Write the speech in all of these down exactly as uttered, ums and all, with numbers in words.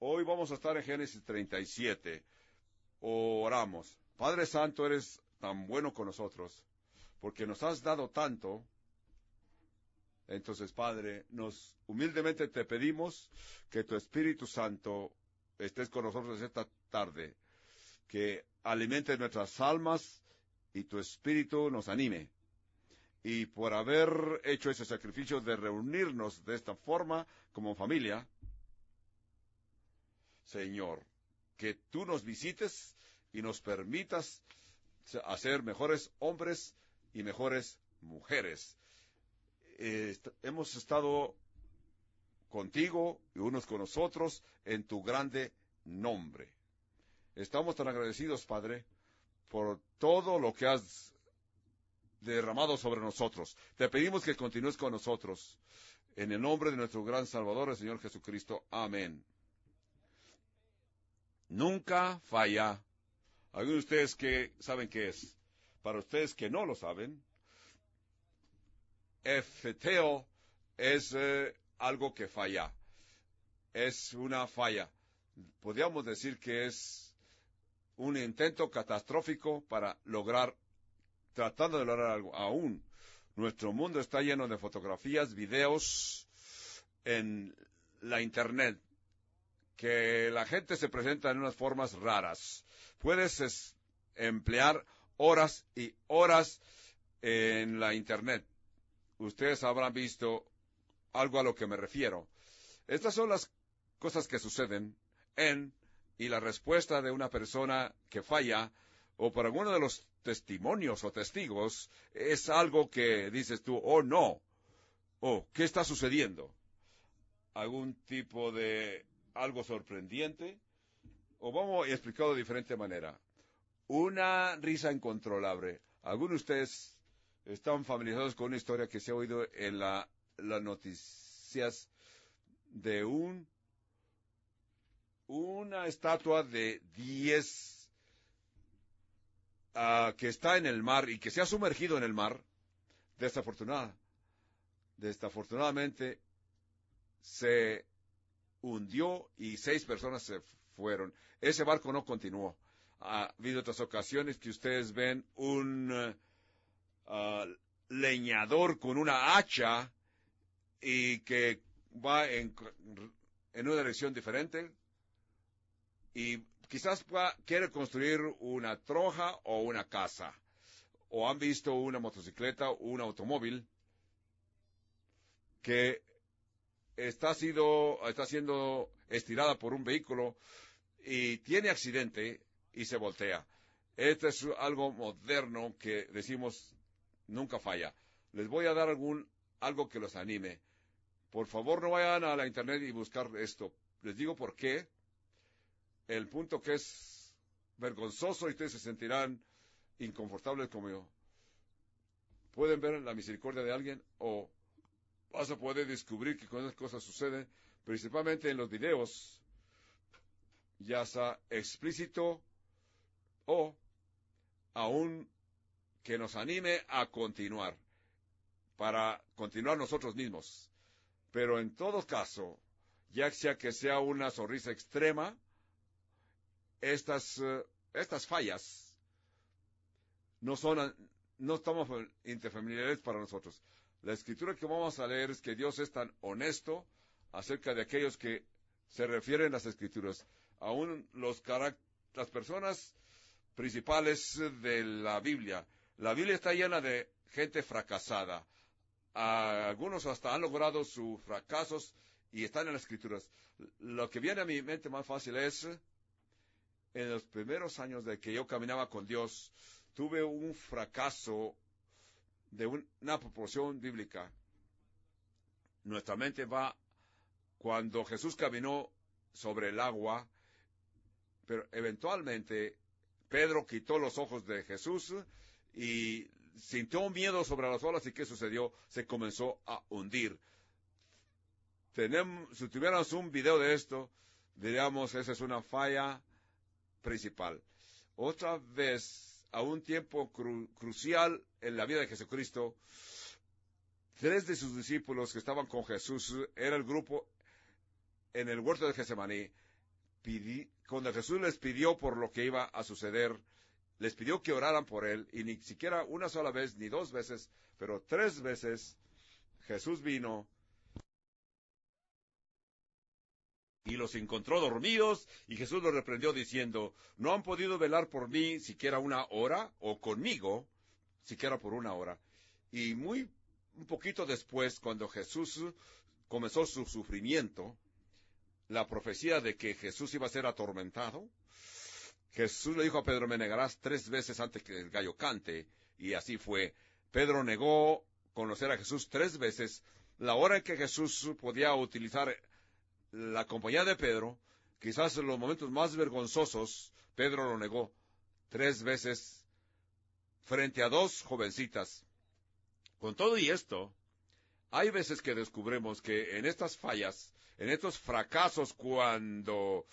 Hoy vamos a estar en Génesis treinta y siete. Oramos. Padre Santo, eres tan bueno con nosotros, porque nos has dado tanto. Entonces, Padre, nos humildemente te pedimos que tu Espíritu Santo estés con nosotros esta tarde, que alimente nuestras almas y tu Espíritu nos anime. Y por haber hecho ese sacrificio de reunirnos de esta forma como familia, Señor, que tú nos visites y nos permitas hacer mejores hombres y mejores mujeres. Eh, hemos estado contigo y unos con nosotros en tu grande nombre. Estamos tan agradecidos, Padre, por todo lo que has derramado sobre nosotros. Te pedimos que continúes con nosotros. En el nombre de nuestro gran Salvador, el Señor Jesucristo. Amén. Nunca falla. Algunos de ustedes que saben qué es. Para ustedes que no lo saben, efeteo es eh, algo que falla. Es una falla. Podríamos decir que es un intento catastrófico para lograr, tratando de lograr algo. Aún, nuestro mundo está lleno de fotografías, videos en la Internet, que la gente se presenta en unas formas raras. Puedes es, emplear horas y horas en la Internet. Ustedes habrán visto algo a lo que me refiero. Estas son las cosas que suceden en y la respuesta de una persona que falla, o por alguno de los testimonios o testigos, es algo que dices tú, oh no, oh, ¿qué está sucediendo? ¿Algún tipo de algo sorprendente? O vamos a explicarlo de diferente manera. Una risa incontrolable. Algunos de ustedes están familiarizados con una historia que se ha oído en la, las noticias de un una estatua de diez uh, que está en el mar y que se ha sumergido en el mar. Desafortunada, desafortunadamente se hundió y seis personas se fueron. Ese barco no continuó. Ha habido otras ocasiones que ustedes ven un uh, uh, leñador con una hacha y que va en, en una dirección diferente y quizás pueda, quiere construir una troja o una casa, o han visto una motocicleta o un automóvil que está, sido, está siendo estirada por un vehículo y tiene accidente y se voltea. Este es algo moderno que decimos nunca falla. Les voy a dar algún algo que los anime. Por favor, no vayan a la Internet y buscar esto. Les digo por qué. El punto que es vergonzoso y ustedes se sentirán inconfortables como yo. Pueden ver la misericordia de alguien o vas a poder descubrir que con esas cosas suceden, principalmente en los videos, ya sea explícito o aún que nos anime a continuar, para continuar nosotros mismos. Pero en todo caso, ya sea que sea una sonrisa extrema, estas, uh, estas fallas no son, no estamos interfamiliares para nosotros. La escritura que vamos a leer es que Dios es tan honesto acerca de aquellos que se refieren a las escrituras. Aún los carac- las personas principales de la Biblia. La Biblia está llena de gente fracasada. Ah, algunos hasta han logrado sus fracasos y están en las escrituras. Lo que viene a mi mente más fácil es, en los primeros años de que yo caminaba con Dios, tuve un fracaso de un, una proporción bíblica. Nuestra mente va cuando Jesús caminó sobre el agua, pero eventualmente Pedro quitó los ojos de Jesús y sintió miedo sobre las olas. ¿Y qué sucedió? Se comenzó a hundir. Tenemos, si tuviéramos un video de esto, diríamos, esa es una falla principal. Otra vez, a un tiempo cru, crucial en la vida de Jesucristo, tres de sus discípulos que estaban con Jesús, era el grupo en el huerto de Getsemaní, pidi, cuando Jesús les pidió por lo que iba a suceder, les pidió que oraran por él, y ni siquiera una sola vez, ni dos veces, pero tres veces, Jesús vino y los encontró dormidos, y Jesús los reprendió diciendo, no han podido velar por mí siquiera una hora, o conmigo siquiera por una hora. Y muy un poquito después, cuando Jesús comenzó su sufrimiento, la profecía de que Jesús iba a ser atormentado, Jesús le dijo a Pedro, me negarás tres veces antes que el gallo cante, y así fue. Pedro negó conocer a Jesús tres veces. La hora en que Jesús podía utilizar la compañía de Pedro, quizás en los momentos más vergonzosos, Pedro lo negó tres veces frente a dos jovencitas. Con todo y esto, hay veces que descubrimos que en estas fallas, en estos fracasos, cuando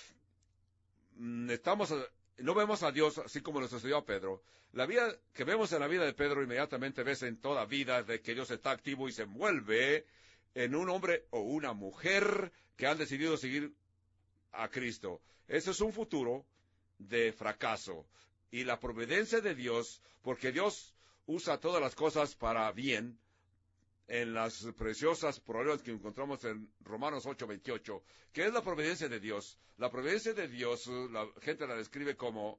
estamos, no vemos a Dios así como le sucedió a Pedro, la vida que vemos en la vida de Pedro inmediatamente ves en toda vida de que Dios está activo y se envuelve en un hombre o una mujer que han decidido seguir a Cristo. Ese es un futuro de fracaso. Y la providencia de Dios, porque Dios usa todas las cosas para bien, en las preciosas problemas que encontramos en Romanos ocho veintiocho, que es la providencia de Dios. La providencia de Dios, la gente la describe como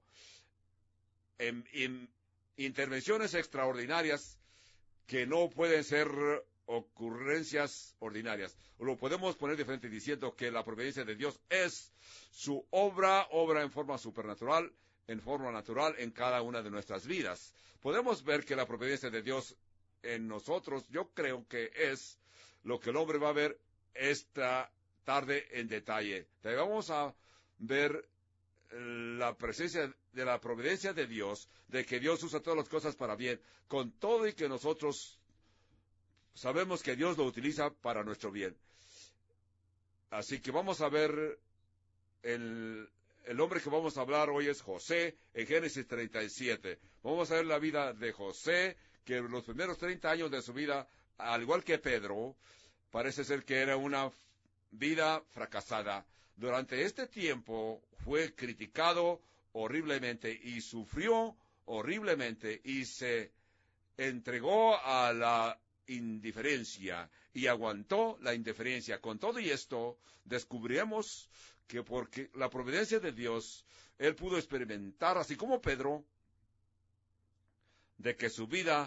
en, en intervenciones extraordinarias que no pueden ser ocurrencias ordinarias. Lo podemos poner diferente diciendo que la providencia de Dios es su obra, obra en forma supernatural, en forma natural en cada una de nuestras vidas. Podemos ver que la providencia de Dios en nosotros, yo creo que es lo que el hombre va a ver esta tarde en detalle. Te vamos a ver la presencia de la providencia de Dios, de que Dios usa todas las cosas para bien, con todo y que nosotros sabemos que Dios lo utiliza para nuestro bien. Así que vamos a ver, el, el hombre que vamos a hablar hoy es José, en Génesis treinta y siete. Vamos a ver la vida de José, que en los primeros treinta años de su vida, al igual que Pedro, parece ser que era una vida fracasada. Durante este tiempo fue criticado horriblemente y sufrió horriblemente y se entregó a la indiferencia y aguantó la indiferencia. Con todo y esto, descubrimos que porque la providencia de Dios, él pudo experimentar, así como Pedro, de que su vida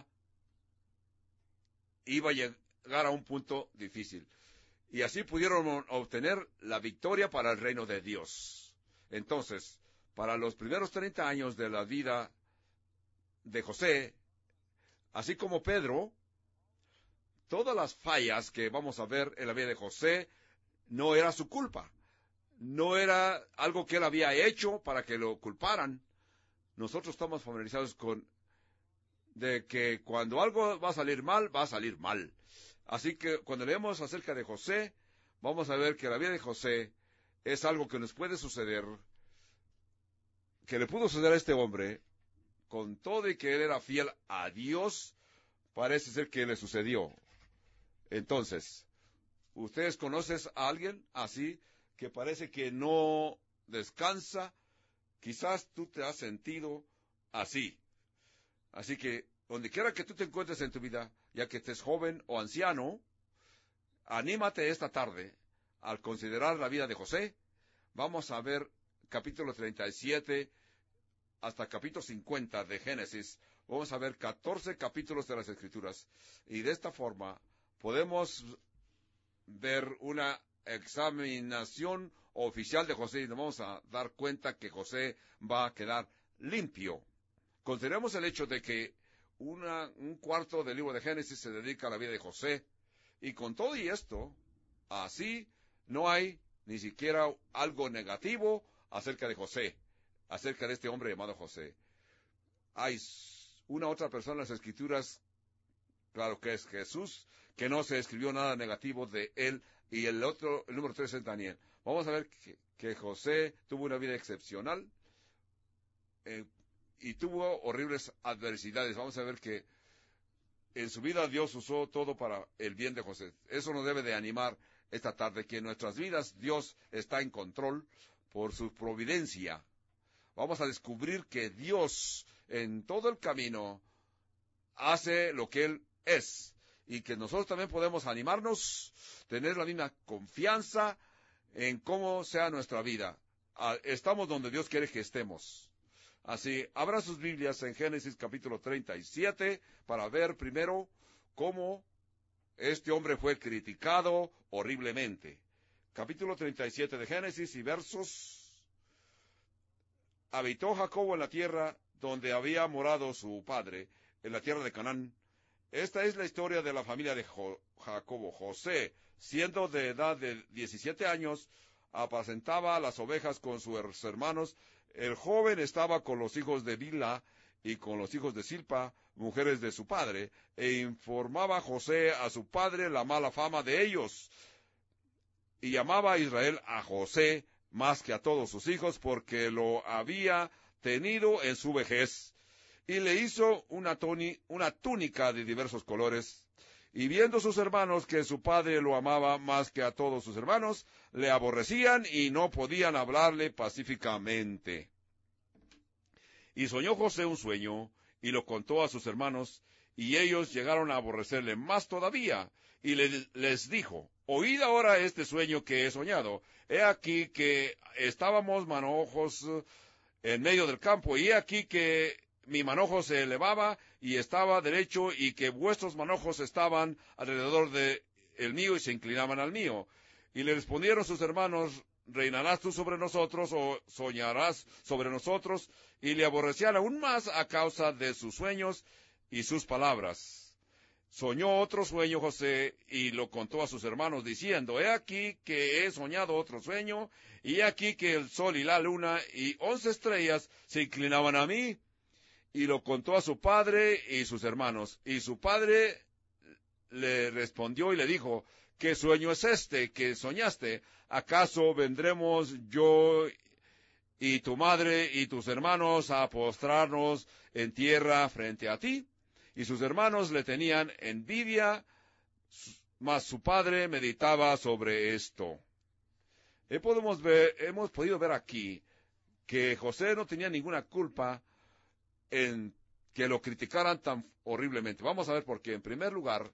iba a llegar a un punto difícil. Y así pudieron obtener la victoria para el reino de Dios. Entonces, para los primeros treinta años de la vida de José, así como Pedro, todas las fallas que vamos a ver en la vida de José no era su culpa. No era algo que él había hecho para que lo culparan. Nosotros estamos familiarizados con de que cuando algo va a salir mal, va a salir mal. Así que cuando leemos acerca de José, vamos a ver que la vida de José es algo que nos puede suceder, que le pudo suceder a este hombre, con todo y que él era fiel a Dios, parece ser que le sucedió. Entonces, ¿ustedes conocen a alguien así que parece que no descansa? Quizás tú te has sentido así. Así que, donde quiera que tú te encuentres en tu vida, ya que estés joven o anciano, anímate esta tarde al considerar la vida de José. Vamos a ver capítulo treinta y siete hasta capítulo cincuenta de Génesis. Vamos a ver catorce capítulos de las Escrituras. Y de esta forma podemos ver una examinación oficial de José y nos vamos a dar cuenta que José va a quedar limpio. Consideremos el hecho de que una, un cuarto del libro de Génesis se dedica a la vida de José, y con todo y esto, así no hay ni siquiera algo negativo acerca de José, acerca de este hombre llamado José. Hay una otra persona en las Escrituras, claro que es Jesús, que no se escribió nada negativo de él, y el otro, el número tres es Daniel. Vamos a ver que, que José tuvo una vida excepcional, eh, y tuvo horribles adversidades. Vamos a ver que en su vida Dios usó todo para el bien de José. Eso nos debe de animar esta tarde, que en nuestras vidas Dios está en control por su providencia, vamos a descubrir que Dios en todo el camino hace lo que Él es, y que nosotros también podemos animarnos, tener la misma confianza en cómo sea nuestra vida. Estamos donde Dios quiere que estemos. Así, abran sus Biblias en Génesis capítulo treinta y siete para ver primero cómo este hombre fue criticado horriblemente. Capítulo treinta y siete de Génesis y versos. Habitó Jacobo en la tierra donde había morado su padre, en la tierra de Canaán. Esta es la historia de la familia de jo- Jacobo. José, siendo de edad de diecisiete años, apacentaba las ovejas con sus hermanos. El joven estaba con los hijos de Bilha y con los hijos de Silpa, mujeres de su padre, e informaba José a su padre la mala fama de ellos. Y llamaba a Israel a José más que a todos sus hijos, porque lo había tenido en su vejez. Y le hizo una, toni, una túnica de diversos colores. Y viendo sus hermanos que su padre lo amaba más que a todos sus hermanos, le aborrecían y no podían hablarle pacíficamente. Y soñó José un sueño, y lo contó a sus hermanos, y ellos llegaron a aborrecerle más todavía. Y le, les dijo, oíd ahora este sueño que he soñado. He aquí que estábamos manojos en medio del campo, y he aquí que mi manojo se elevaba y estaba derecho, y que vuestros manojos estaban alrededor de el mío y se inclinaban al mío. Y le respondieron sus hermanos, ¿reinarás tú sobre nosotros o soñarás sobre nosotros? Y le aborrecían aún más a causa de sus sueños y sus palabras. Soñó otro sueño José y lo contó a sus hermanos, diciendo, he aquí que he soñado otro sueño, y he aquí que el sol y la luna y once estrellas se inclinaban a mí. Y lo contó a su padre y sus hermanos. Y su padre le respondió y le dijo, ¿qué sueño es este que soñaste? ¿Acaso vendremos yo y tu madre y tus hermanos a postrarnos en tierra frente a ti? Y sus hermanos le tenían envidia, mas su padre meditaba sobre esto. Y podemos ver, hemos podido ver aquí que José no tenía ninguna culpa en que lo criticaran tan horriblemente. Vamos a ver por qué. En primer lugar,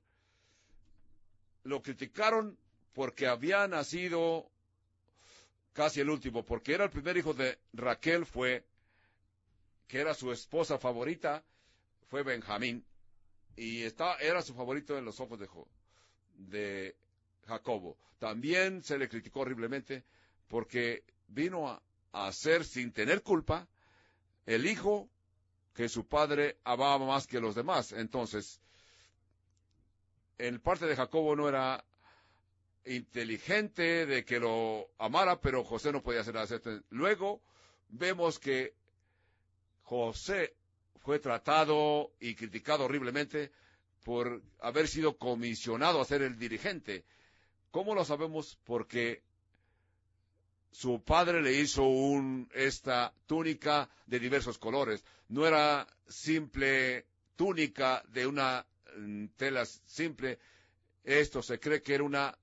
lo criticaron porque había nacido casi el último, porque era el primer hijo de Raquel, fue, que era su esposa favorita, fue Benjamín, y está, era su favorito en los ojos de, jo, de Jacobo. También se le criticó horriblemente porque vino a, a ser, sin tener culpa, el hijo que su padre amaba más que los demás. Entonces, en parte de Jacobo no era inteligente de que lo amara, pero José no podía hacer nada. Luego vemos que José fue tratado y criticado horriblemente por haber sido comisionado a ser el dirigente. ¿Cómo lo sabemos? Porque su padre le hizo un, esta túnica de diversos colores. No era simple túnica de una mm, tela simple. Esto se cree que era una,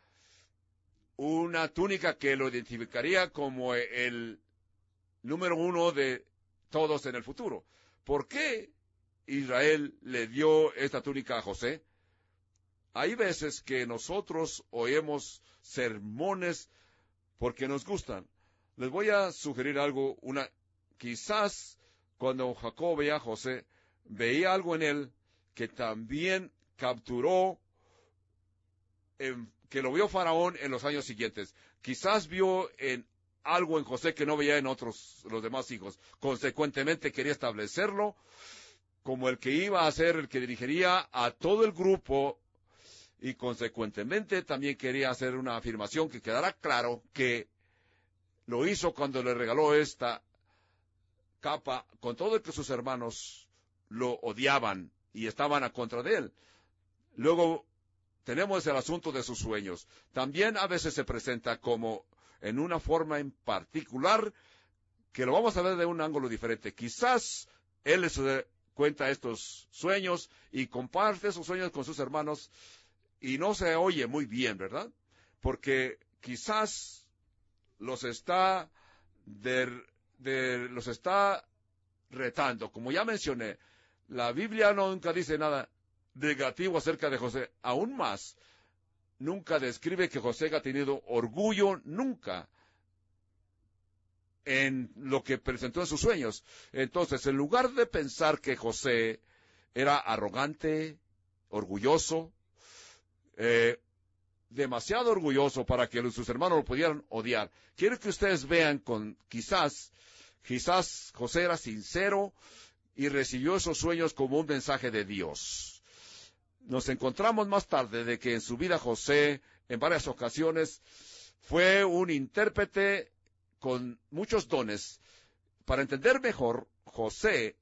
una túnica que lo identificaría como el número uno de todos en el futuro. ¿Por qué Israel le dio esta túnica a José? Hay veces que nosotros oímos sermones porque nos gustan. Les voy a sugerir algo, una, quizás cuando Jacob veía a José, veía algo en él que también capturó, en, que lo vio Faraón en los años siguientes. Quizás vio en algo en José que no veía en otros, los demás hijos. Consecuentemente quería establecerlo como el que iba a ser el que dirigiría a todo el grupo, y consecuentemente también quería hacer una afirmación que quedara claro que lo hizo cuando le regaló esta capa, con todo el que sus hermanos lo odiaban y estaban a contra de él. Luego tenemos el asunto de sus sueños. También a veces se presenta como en una forma en particular que lo vamos a ver de un ángulo diferente. Quizás él les cuenta estos sueños y comparte esos sueños con sus hermanos y no se oye muy bien, ¿verdad? Porque quizás los está de, de, los está retando. Como ya mencioné, la Biblia nunca dice nada negativo acerca de José. Aún más, nunca describe que José haya tenido orgullo, nunca, en lo que presentó en sus sueños. Entonces, en lugar de pensar que José era arrogante, orgulloso, eh, demasiado orgulloso para que sus hermanos lo pudieran odiar, quiero que ustedes vean con quizás, quizás José era sincero y recibió esos sueños como un mensaje de Dios. Nos encontramos más tarde de que en su vida José, en varias ocasiones, fue un intérprete con muchos dones. Para entender mejor, José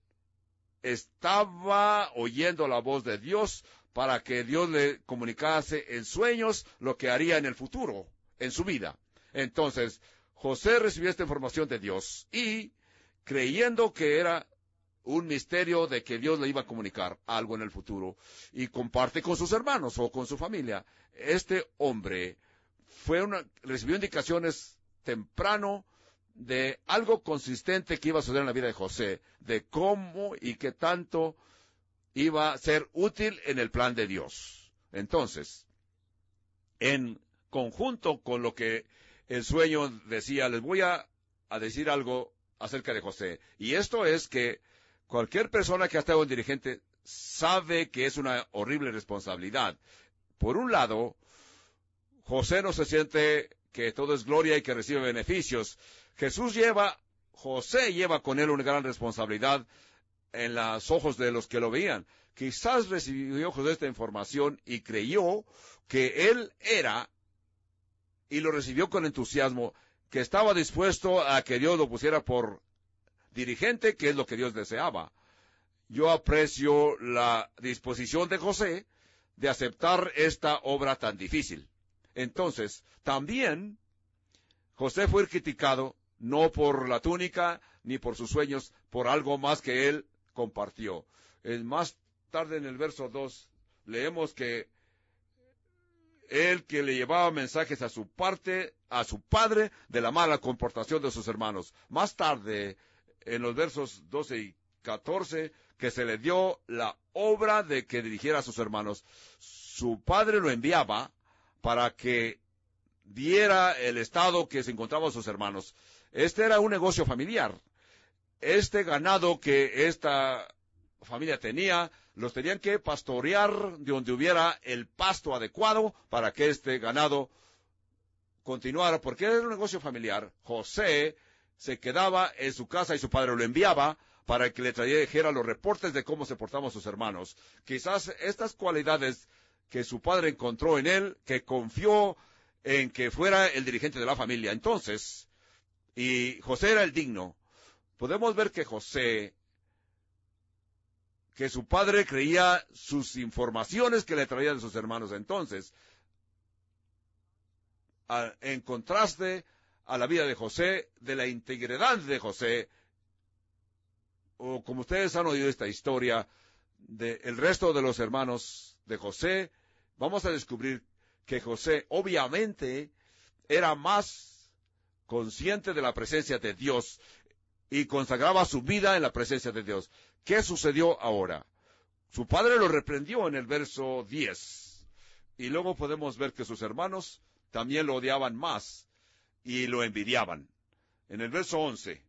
estaba oyendo la voz de Dios para que Dios le comunicase en sueños lo que haría en el futuro, en su vida. Entonces, José recibió esta información de Dios y, creyendo que era un misterio de que Dios le iba a comunicar algo en el futuro, y comparte con sus hermanos o con su familia, este hombre fue una, recibió indicaciones temprano de algo consistente que iba a suceder en la vida de José, de cómo y qué tanto iba a ser útil en el plan de Dios. Entonces, en conjunto con lo que el sueño decía, les voy a, a decir algo acerca de José. Y esto es que cualquier persona que ha estado en dirigente sabe que es una horrible responsabilidad. Por un lado, José no se siente que todo es gloria y que recibe beneficios. Jesús lleva, José lleva con él una gran responsabilidad en los ojos de los que lo veían. Quizás recibió José esta información y creyó que él era, y lo recibió con entusiasmo, que estaba dispuesto a que Dios lo pusiera por dirigente, que es lo que Dios deseaba. Yo aprecio la disposición de José de aceptar esta obra tan difícil. Entonces, también José fue criticado, no por la túnica, ni por sus sueños, por algo más que él compartió. Es más tarde en el verso dos, leemos que él que le llevaba mensajes a su parte, a su padre, de la mala comportación de sus hermanos. Más tarde, en los versos doce y catorce, que se le dio la obra de que dirigiera a sus hermanos. Su padre lo enviaba para que diera el estado que se encontraban sus hermanos. Este era un negocio familiar. Este ganado que esta familia tenía, los tenían que pastorear de donde hubiera el pasto adecuado para que este ganado continuara, porque era un negocio familiar. José se quedaba en su casa y su padre lo enviaba para que le trajera los reportes de cómo se portaban sus hermanos. Quizás estas cualidades que su padre encontró en él, que confió en que fuera el dirigente de la familia. Entonces, y José era el digno. Podemos ver que José, que su padre creía sus informaciones que le traían de sus hermanos. Entonces, a, en contraste a la vida de José, de la integridad de José, o como ustedes han oído esta historia, del resto de los hermanos de José, vamos a descubrir que José obviamente era más consciente de la presencia de Dios y consagraba su vida en la presencia de Dios. ¿Qué sucedió ahora? Su padre lo reprendió en el verso diez. Y luego podemos ver que sus hermanos también lo odiaban más y lo envidiaban. En el verso once.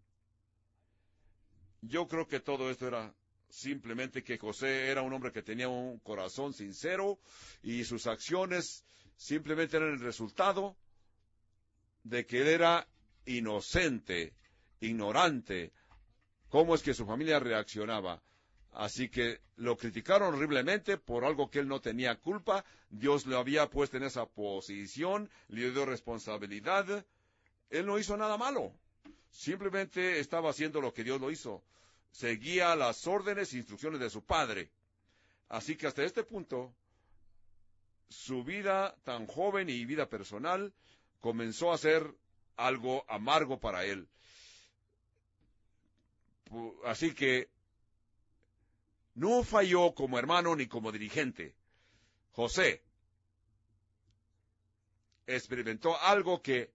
Yo creo que todo esto era simplemente que José era un hombre que tenía un corazón sincero y sus acciones simplemente eran el resultado de que él era inocente, ignorante, cómo es que su familia reaccionaba. Así que lo criticaron horriblemente por algo que él no tenía culpa. Dios lo había puesto en esa posición, le dio responsabilidad. Él no hizo nada malo. Simplemente estaba haciendo lo que Dios lo hizo. Seguía las órdenes e instrucciones de su padre. Así que hasta este punto, su vida tan joven y vida personal comenzó a ser algo amargo para él. Así que no falló como hermano ni como dirigente. José experimentó algo que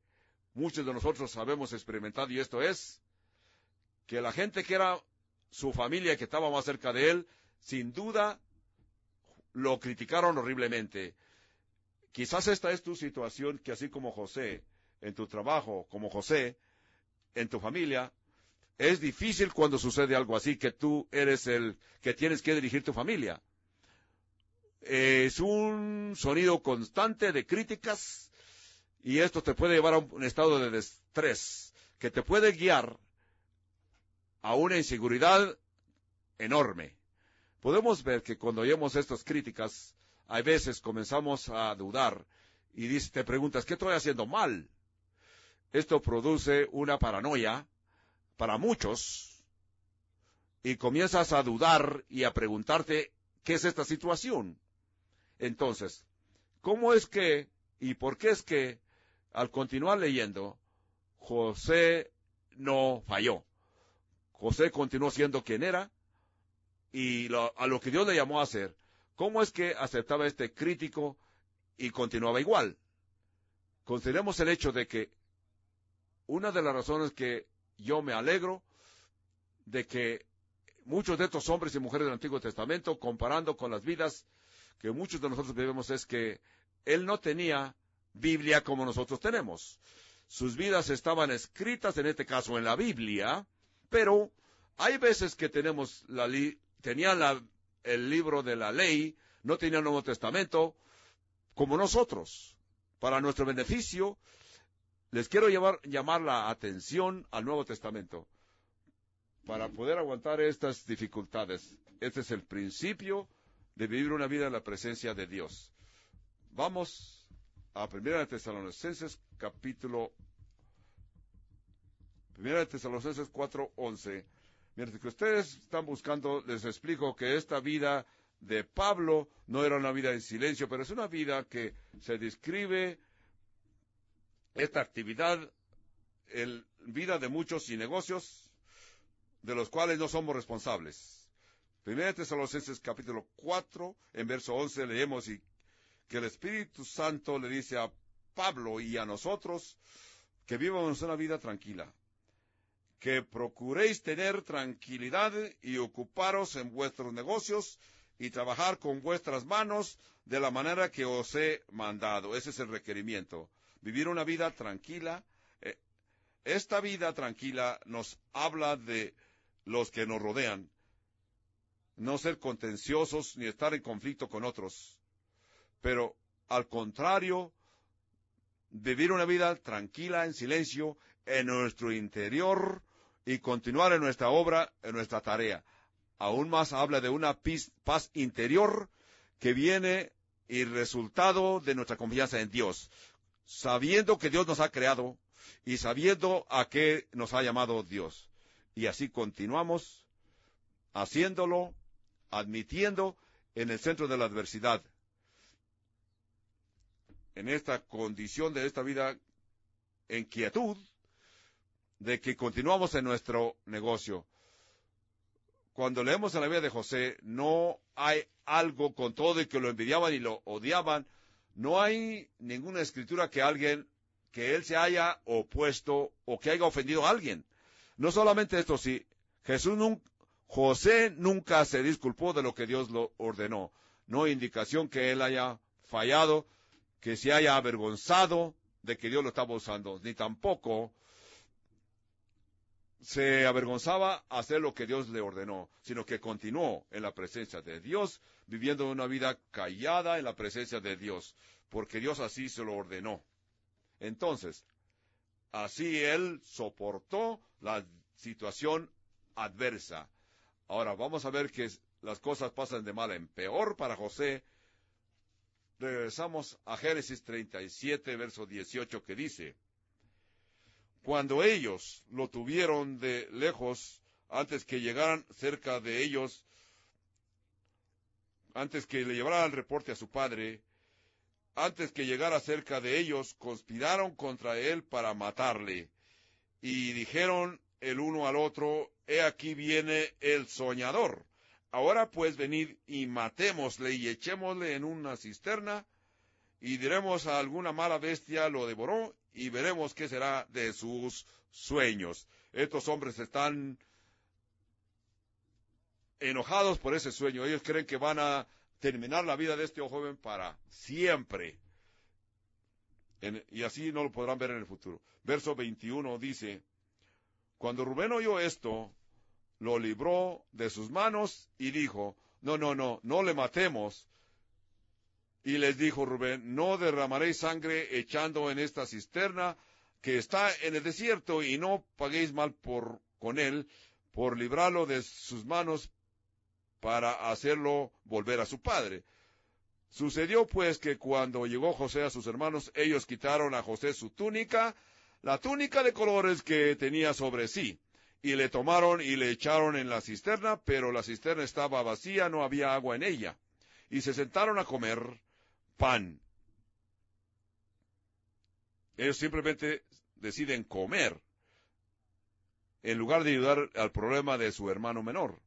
muchos de nosotros habemos experimentado, y esto es, que la gente que era su familia, que estaba más cerca de él, sin duda, lo criticaron horriblemente. Quizás esta es tu situación, que así como José, en tu trabajo, como José, en tu familia, es difícil cuando sucede algo así, que tú eres el que tienes que dirigir tu familia. Es un sonido constante de críticas, y esto te puede llevar a un estado de estrés, que te puede guiar a una inseguridad enorme. Podemos ver que cuando oímos estas críticas, a veces comenzamos a dudar, y dices, te preguntas, ¿qué estoy haciendo mal? Esto produce una paranoia para muchos, y comienzas a dudar y a preguntarte, ¿qué es esta situación? Entonces, ¿cómo es que y por qué es que, al continuar leyendo, José no falló? José continuó siendo quien era, y lo, a lo que Dios le llamó a hacer. ¿Cómo es que aceptaba este crítico y continuaba igual? Consideremos el hecho de que una de las razones que yo me alegro de que muchos de estos hombres y mujeres del Antiguo Testamento, comparando con las vidas que muchos de nosotros vivimos, es que él no tenía Biblia como nosotros tenemos. Sus vidas estaban escritas, en este caso, en la Biblia, pero hay veces que tenemos la li tenían la, el libro de la ley, no tenían el Nuevo Testamento, como nosotros. Para nuestro beneficio, les quiero llevar, llamar la atención al Nuevo Testamento, para poder aguantar estas dificultades. Este es el principio de vivir una vida en la presencia de Dios. Vamos a Primera de Tesalonicenses, capítulo Primera de Tesalonicenses cuatro once. Mientras que ustedes están buscando, les explico que esta vida de Pablo no era una vida en silencio, pero es una vida que se describe esta actividad, en vida de muchos y negocios, de los cuales no somos responsables. Primera de Tesalonicenses capítulo cuatro, en verso once, leemos y que el Espíritu Santo le dice a Pablo y a nosotros que vivamos una vida tranquila, que procuréis tener tranquilidad y ocuparos en vuestros negocios y trabajar con vuestras manos de la manera que os he mandado. Ese es el requerimiento. Vivir una vida tranquila. Esta vida tranquila nos habla de los que nos rodean. No ser contenciosos ni estar en conflicto con otros. Pero, al contrario, vivir una vida tranquila, en silencio, en nuestro interior, y continuar en nuestra obra, en nuestra tarea. Aún más habla de una paz interior que viene y resultado de nuestra confianza en Dios, sabiendo que Dios nos ha creado y sabiendo a qué nos ha llamado Dios. Y así continuamos haciéndolo, admitiendo en el centro de la adversidad, en esta condición de esta vida en quietud, de que continuamos en nuestro negocio. Cuando leemos en la vida de José, no hay algo con todo y que lo envidiaban y lo odiaban. No hay ninguna escritura que alguien, que él se haya opuesto o que haya ofendido a alguien. No solamente esto, sí, Jesús nunca, José nunca se disculpó de lo que Dios lo ordenó. No hay indicación que él haya fallado, que se haya avergonzado de que Dios lo estaba usando, ni tampoco se avergonzaba hacer lo que Dios le ordenó, sino que continuó en la presencia de Dios, viviendo una vida callada en la presencia de Dios, porque Dios así se lo ordenó. Entonces, así él soportó la situación adversa. Ahora, vamos a ver que las cosas pasan de mal en peor para José. Regresamos a Génesis treinta y siete, verso dieciocho, que dice: cuando ellos lo tuvieron de lejos, antes que llegaran cerca de ellos, antes que le llevaran el reporte a su padre, antes que llegara cerca de ellos, conspiraron contra él para matarle. Y dijeron el uno al otro: he aquí viene el soñador. Ahora pues venid y matémosle y echémosle en una cisterna, y diremos a alguna mala bestia lo devoró, y veremos qué será de sus sueños. Estos hombres están enojados por ese sueño. Ellos creen que van a terminar la vida de este joven para siempre. En, y así no lo podrán ver en el futuro. Verso veintiuno dice, cuando Rubén oyó esto, lo libró de sus manos y dijo, no, no, no, no le matemos. Y les dijo Rubén, no derramaréis sangre echando en esta cisterna que está en el desierto, y no paguéis mal por, con él, por librarlo de sus manos para hacerlo volver a su padre. Sucedió pues que cuando llegó José a sus hermanos, ellos quitaron a José su túnica, la túnica de colores que tenía sobre sí, y le tomaron y le echaron en la cisterna, pero la cisterna estaba vacía, no había agua en ella. Y se sentaron a comer pan. Ellos simplemente deciden comer, en lugar de ayudar al problema de su hermano menor.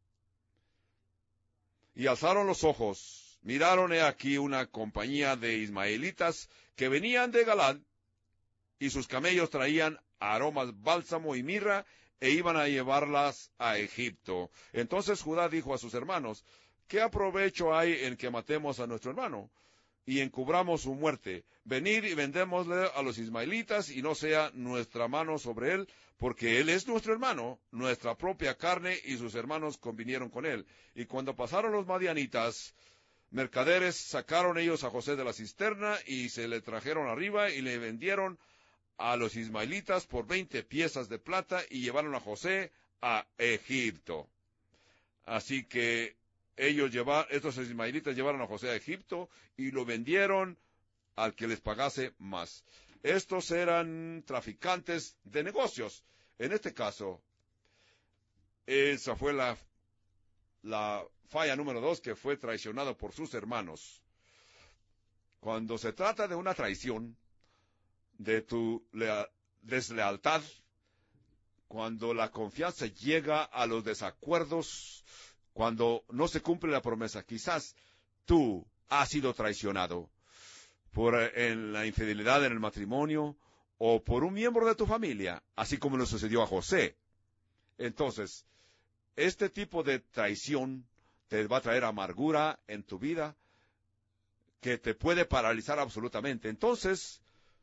Y alzaron los ojos, miraron he aquí una compañía de ismaelitas que venían de Galaad, y sus camellos traían aromas, bálsamo y mirra, e iban a llevarlas a Egipto. Entonces Judá dijo a sus hermanos, ¿qué aprovecho hay en que matemos a nuestro hermano y encubramos su muerte? Venid y vendémosle a los ismaelitas, y no sea nuestra mano sobre él, porque él es nuestro hermano, nuestra propia carne, y sus hermanos convinieron con él. Y cuando pasaron los madianitas, mercaderes, sacaron ellos a José de la cisterna, y se le trajeron arriba, y le vendieron a los ismaelitas por veinte piezas de plata, y llevaron a José a Egipto. Así que ellos llevaron, estos ismaelitas llevaron a José a Egipto, y lo vendieron al que les pagase más. Estos eran traficantes de negocios. En este caso, esa fue la, la falla número dos, que fue traicionado por sus hermanos. Cuando se trata de una traición, de tu lea- deslealtad, cuando la confianza llega a los desacuerdos, cuando no se cumple la promesa, quizás tú has sido traicionado por eh, en la infidelidad en el matrimonio, o por un miembro de tu familia, así como le sucedió a José. Entonces, este tipo de traición te va a traer amargura en tu vida, que te puede paralizar absolutamente. Entonces,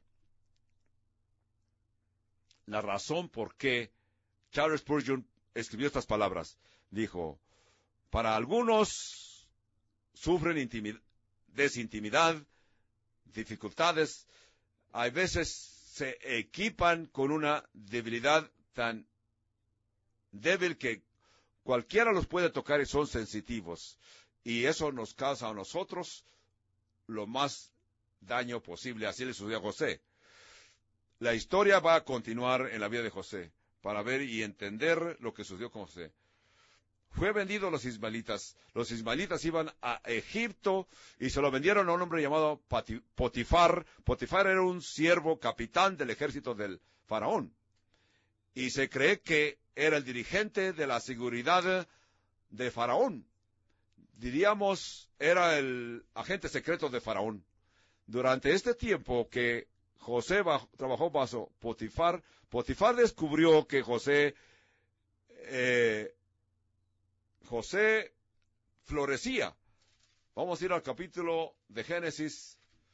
la razón por qué Charles Spurgeon escribió estas palabras, dijo, para algunos sufren intimid- desintimidad, dificultades, hay veces se equipan con una debilidad tan débil que cualquiera los puede tocar y son sensitivos. Y eso nos causa a nosotros lo más daño posible. Así le sucedió a José. La historia va a continuar en la vida de José para ver y entender lo que sucedió con José. Fue vendido a los ismaelitas. Los ismaelitas iban a Egipto y se lo vendieron a un hombre llamado Potifar. Potifar era un siervo capitán del ejército del faraón. Y se cree que era el dirigente de la seguridad de faraón. Diríamos, era el agente secreto de faraón. Durante este tiempo que José bajo, trabajó bajo Potifar, Potifar descubrió que José... Eh, José florecía. Vamos a ir al capítulo de Génesis,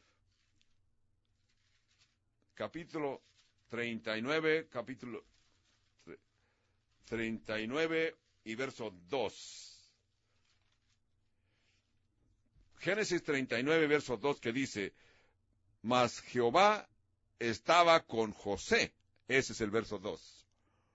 capítulo treinta y nueve, capítulo treinta y nueve y verso dos. Génesis treinta y nueve, verso dos, que dice, mas Jehová estaba con José. Ese es el verso dos.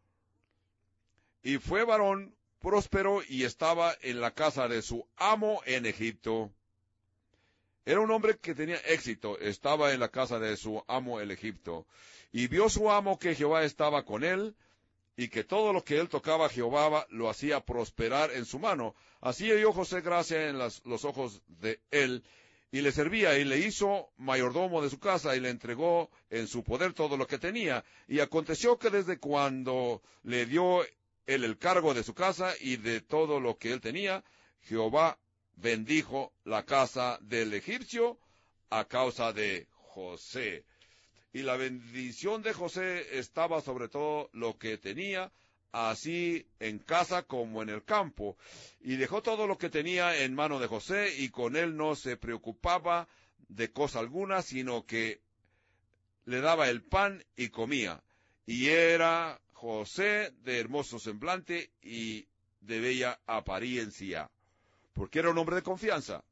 Y fue varón próspero y estaba en la casa de su amo en Egipto. Era un hombre que tenía éxito, estaba en la casa de su amo en Egipto. Y vio su amo que Jehová estaba con él, y que todo lo que él tocaba Jehová lo hacía prosperar en su mano. Así halló José gracia en las, los ojos de él, y le servía, y le hizo mayordomo de su casa, y le entregó en su poder todo lo que tenía. Y aconteció que desde cuando le dio él el cargo de su casa y de todo lo que él tenía, Jehová bendijo la casa del egipcio a causa de José. y la bendición de José estaba sobre todo lo que tenía, así en casa como en el campo, y dejó todo lo que tenía en mano de José, y con él no se preocupaba de cosa alguna, sino que le daba el pan y comía. Y era José de hermoso semblante y de bella apariencia, porque era un hombre de confianza.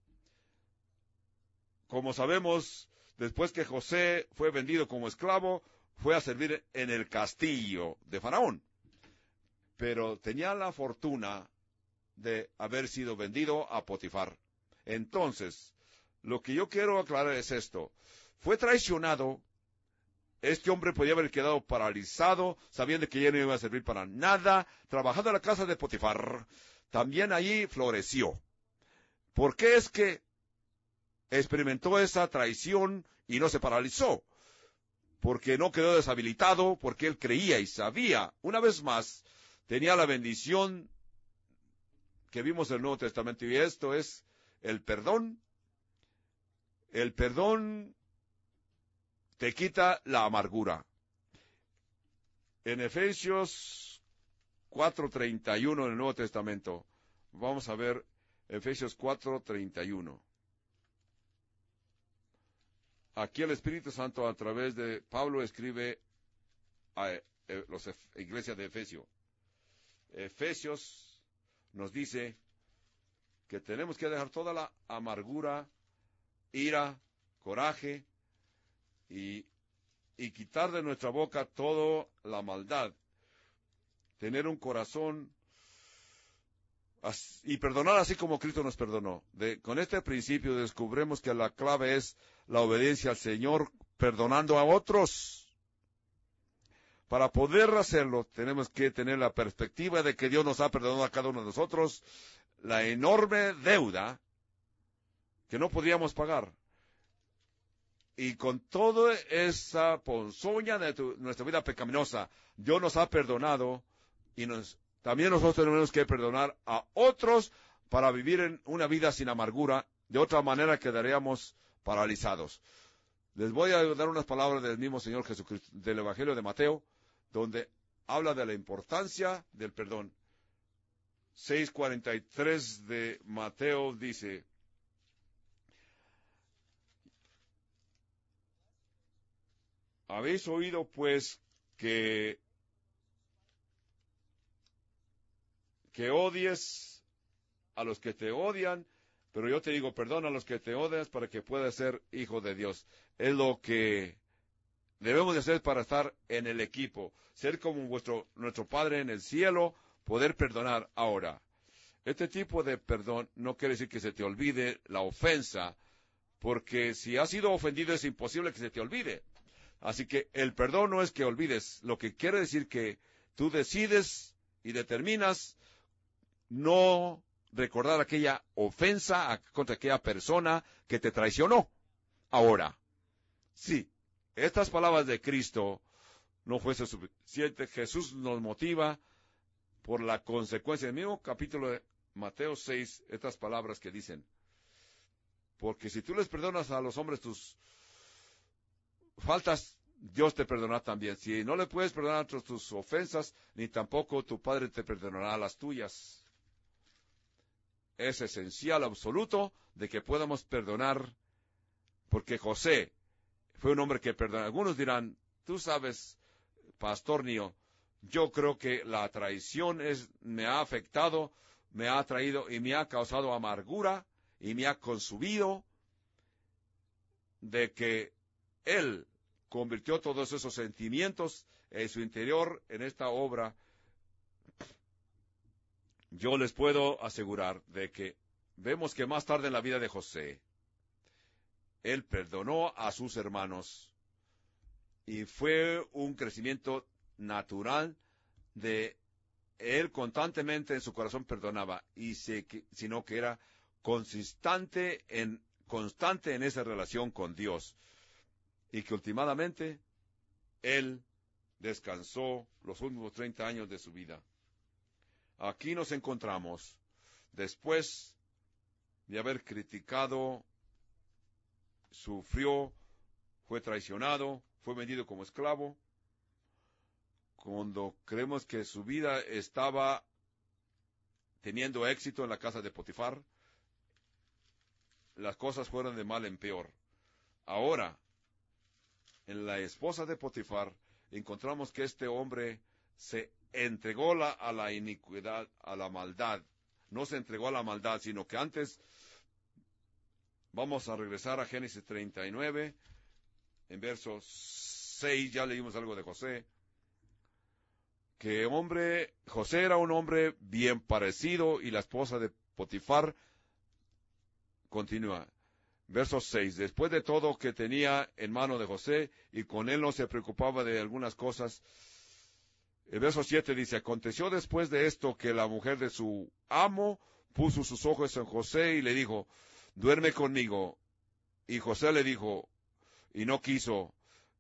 Como sabemos, después que José fue vendido como esclavo, fue a servir en el castillo de Faraón. Pero tenía la fortuna de haber sido vendido a Potifar. Entonces, lo que yo quiero aclarar es esto. Fue traicionado. Este hombre podía haber quedado paralizado, sabiendo que ya no iba a servir para nada, trabajando en la casa de Potifar. También allí floreció. ¿Por qué es que experimentó esa traición y no se paralizó? Porque no quedó deshabilitado, porque él creía y sabía, una vez más, tenía la bendición que vimos en el Nuevo Testamento, y esto es el perdón. El perdón te quita la amargura. En Efesios cuatro treinta y uno en el Nuevo Testamento, vamos a ver Efesios cuatro treinta y uno. Aquí el Espíritu Santo, a través de Pablo, escribe a la iglesia de Efesios. Efesios nos dice que tenemos que dejar toda la amargura, ira, coraje, y, y quitar de nuestra boca toda la maldad. Tener un corazón y perdonar así como Cristo nos perdonó. De, con este principio descubrimos que la clave es la obediencia al Señor, perdonando a otros. Para poder hacerlo, tenemos que tener la perspectiva de que Dios nos ha perdonado a cada uno de nosotros la enorme deuda que no podíamos pagar. Y con toda esa ponzoña de tu, nuestra vida pecaminosa, Dios nos ha perdonado, y nos, también nosotros tenemos que perdonar a otros para vivir en una vida sin amargura. De otra manera quedaríamos paralizados. Les voy a dar unas palabras del mismo Señor Jesucristo, del Evangelio de Mateo, donde habla de la importancia del perdón. seis cuarenta y tres de Mateo dice: habéis oído pues que, que odies a los que te odian, pero yo te digo, perdona a los que te odian para que puedas ser hijo de Dios. Es lo que debemos de hacer para estar en el equipo, ser como vuestro, nuestro Padre en el cielo, poder perdonar. Ahora, este tipo de perdón no quiere decir que se te olvide la ofensa, porque si has sido ofendido es imposible que se te olvide. Así que el perdón no es que olvides, lo que quiere decir que tú decides y determinas no recordar aquella ofensa contra aquella persona que te traicionó. Ahora, sí, estas palabras de Cristo no fuese suficiente. Jesús nos motiva por la consecuencia. En el mismo capítulo de Mateo seis, estas palabras que dicen: porque si tú les perdonas a los hombres tus faltas, Dios te perdonará también. Si no le puedes perdonar a otros tus ofensas, ni tampoco tu Padre te perdonará las tuyas. Es esencial, absoluto, de que podamos perdonar, porque José fue un hombre que perdonó. Algunos dirán: tú sabes, Pastor Nio, yo creo que la traición es, me ha afectado, me ha traído y me ha causado amargura y me ha consumido, de que él convirtió todos esos sentimientos en su interior en esta obra. Yo les puedo asegurar de que vemos que más tarde en la vida de José, él perdonó a sus hermanos y fue un crecimiento natural de él constantemente en su corazón perdonaba, y se, sino que era consistente en, constante en esa relación con Dios, y que últimamente él descansó los últimos treinta años de su vida. Aquí nos encontramos después de haber criticado, sufrió, fue traicionado, fue vendido como esclavo. Cuando creemos que su vida estaba teniendo éxito en la casa de Potifar, las cosas fueron de mal en peor. Ahora, en la esposa de Potifar, encontramos que este hombre se entregó la, a la iniquidad, a la maldad. No se entregó a la maldad, sino que antes, vamos a regresar a Génesis treinta y nueve, en verso seis, ya leímos algo de José, que hombre, José era un hombre bien parecido, y la esposa de Potifar, continúa, verso seis, después de todo que tenía en mano de José, y con él no se preocupaba de algunas cosas. El verso siete dice, aconteció después de esto que la mujer de su amo puso sus ojos en José y le dijo, duerme conmigo. Y José le dijo, y no quiso.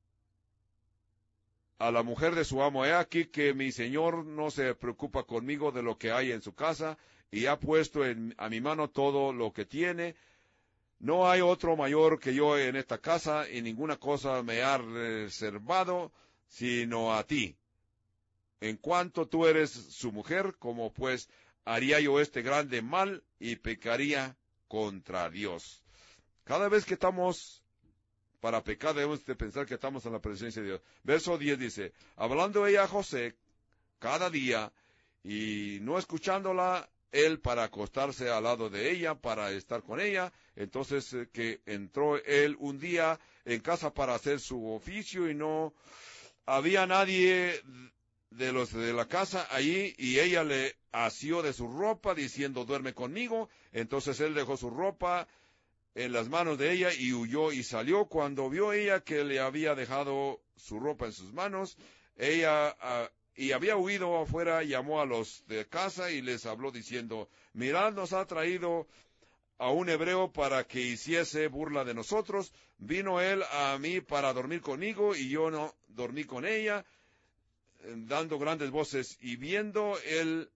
A la mujer de su amo, he aquí que mi señor no se preocupa conmigo de lo que hay en su casa, y ha puesto en, a mi mano todo lo que tiene. No hay otro mayor que yo en esta casa, y ninguna cosa me ha reservado, sino a ti. En cuanto tú eres su mujer, como pues haría yo este grande mal, y pecaría contra Dios. Cada vez que estamos para pecar, debemos de pensar que estamos en la presencia de Dios. Verso diez dice, hablando ella a José cada día, y no escuchándola él para acostarse al lado de ella, para estar con ella, entonces eh, que entró él un día en casa para hacer su oficio, y no había nadie de los de la casa allí, y ella le asió de su ropa, diciendo, duerme conmigo. Entonces él dejó su ropa en las manos de ella, y huyó y salió. Cuando vio ella que le había dejado su ropa en sus manos, ella, uh, y había huido afuera, llamó a los de casa y les habló diciendo, mirad, nos ha traído a un hebreo para que hiciese burla de nosotros. Vino él a mí para dormir conmigo, y yo no dormí con ella, dando grandes voces, y viendo él,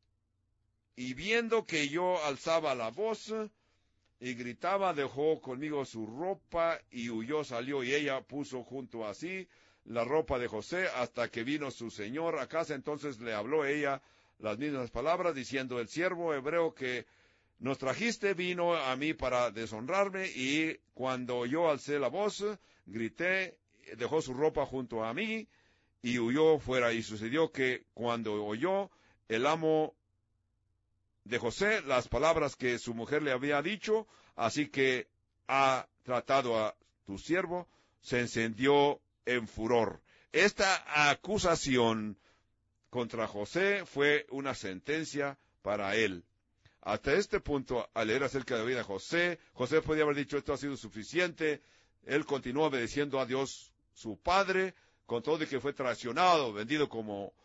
y viendo que yo alzaba la voz y gritaba, dejó conmigo su ropa y huyó, salió, y ella puso junto a sí la ropa de José hasta que vino su señor a casa. Entonces le habló ella las mismas palabras, diciendo, el siervo hebreo que nos trajiste vino a mí para deshonrarme, y cuando yo alcé la voz, grité, dejó su ropa junto a mí y huyó fuera. Y sucedió que cuando oyó el amo de José las palabras que su mujer le había dicho, así que ha tratado a tu siervo, se encendió en furor. Esta acusación contra José fue una sentencia para él. Hasta este punto, al leer acerca de la vida de José, José podía haber dicho, esto ha sido suficiente. Él continuó obedeciendo a Dios su padre, con todo y que fue traicionado, vendido como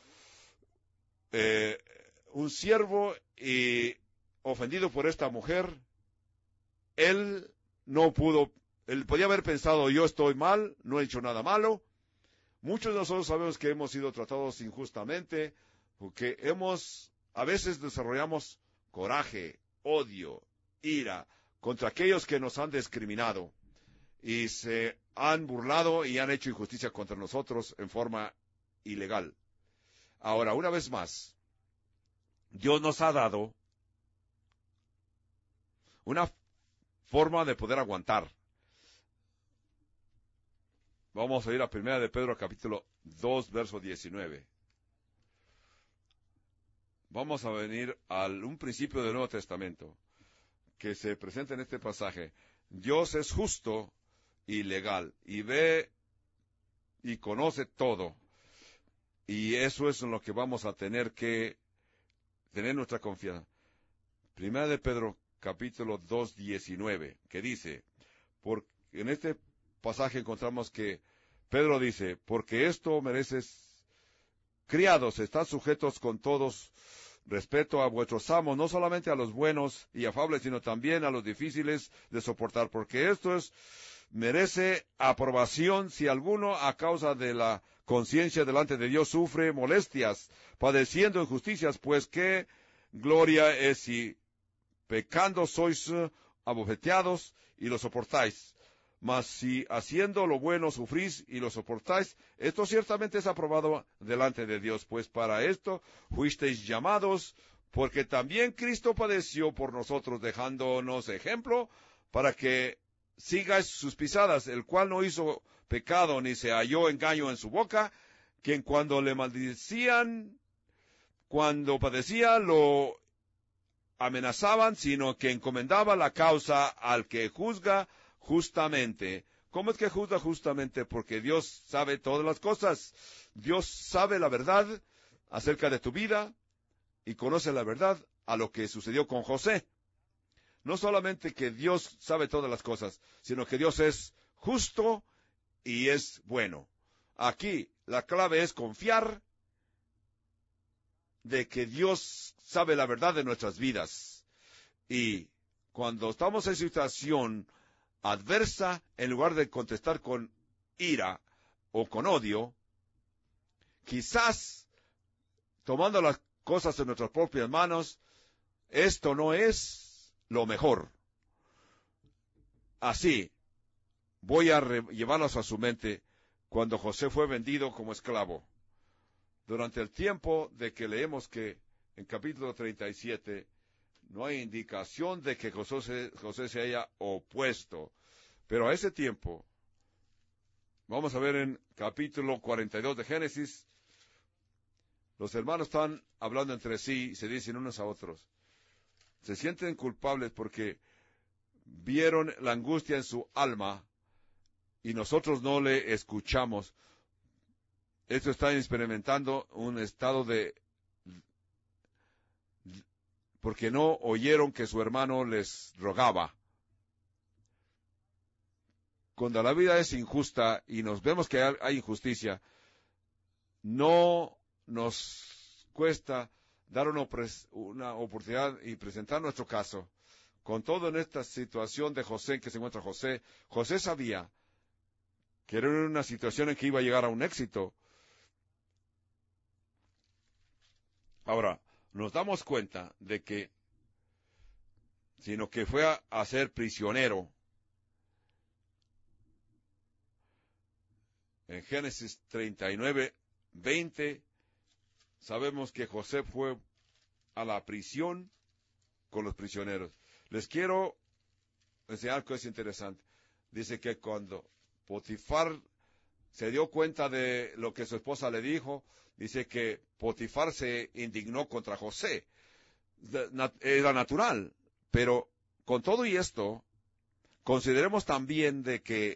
eh, un siervo y ofendido por esta mujer. Él no pudo, él podía haber pensado, yo estoy mal, no he hecho nada malo. Muchos de nosotros sabemos que hemos sido tratados injustamente, porque hemos, a veces desarrollamos coraje, odio, ira, contra aquellos que nos han discriminado, y se han burlado y han hecho injusticia contra nosotros en forma ilegal. Ahora, una vez más, Dios nos ha dado una forma de poder aguantar. Vamos a ir a Primera de Pedro, capítulo dos, verso diecinueve. Vamos a venir a un principio del Nuevo Testamento que se presenta en este pasaje. Dios es justo y legal, y ve y conoce todo. Y eso es en lo que vamos a tener que tener nuestra confianza. Primera de Pedro, capítulo dos, diecinueve, que dice, porque en este pasaje encontramos que Pedro dice, porque esto mereces, criados, estad sujetos con todos respeto a vuestros amos, no solamente a los buenos y afables, sino también a los difíciles de soportar, porque esto es, merece aprobación si alguno a causa de la conciencia delante de Dios sufre molestias, padeciendo injusticias, pues qué gloria es si pecando sois abofeteados y lo soportáis. Mas si haciendo lo bueno sufrís y lo soportáis, esto ciertamente es aprobado delante de Dios, pues para esto fuisteis llamados, porque también Cristo padeció por nosotros, dejándonos ejemplo, para que sigáis sus pisadas, el cual no hizo pecado, ni se halló engaño en su boca, quien cuando le maldecían, cuando padecía, lo amenazaban, sino que encomendaba la causa al que juzga justamente. ¿Cómo es que juzga justamente? Porque Dios sabe todas las cosas. Dios sabe la verdad acerca de tu vida y conoce la verdad a lo que sucedió con José. No solamente que Dios sabe todas las cosas, sino que Dios es justo y es bueno. Aquí la clave es confiar de que Dios sabe la verdad de nuestras vidas. Y cuando estamos en situación adversa, en lugar de contestar con ira o con odio, quizás tomando las cosas en nuestras propias manos, esto no es lo mejor. Así, voy a llevarlos a su mente cuando José fue vendido como esclavo. Durante el tiempo de que leemos que en capítulo treinta y siete no hay indicación de que José, José se haya opuesto. Pero a ese tiempo, vamos a ver en capítulo cuarenta y dos de Génesis, los hermanos están hablando entre sí y se dicen unos a otros. Se sienten culpables porque vieron la angustia en su alma y nosotros no le escuchamos. Estos están experimentando un estado de... porque no oyeron que su hermano les rogaba. Cuando la vida es injusta y nos vemos que hay injusticia, no nos cuesta dar una, una oportunidad y presentar nuestro caso. Con todo en esta situación de José, en que se encuentra José, José sabía que era una situación en que iba a llegar a un éxito. Ahora, nos damos cuenta de que, sino que fue a, a ser prisionero. En Génesis treinta y nueve, veinte, sabemos que José fue a la prisión con los prisioneros. Les quiero enseñar algo que es interesante. Dice que cuando Potifar se dio cuenta de lo que su esposa le dijo, dice que Potifar se indignó contra José. Era natural, pero con todo y esto, consideremos también de que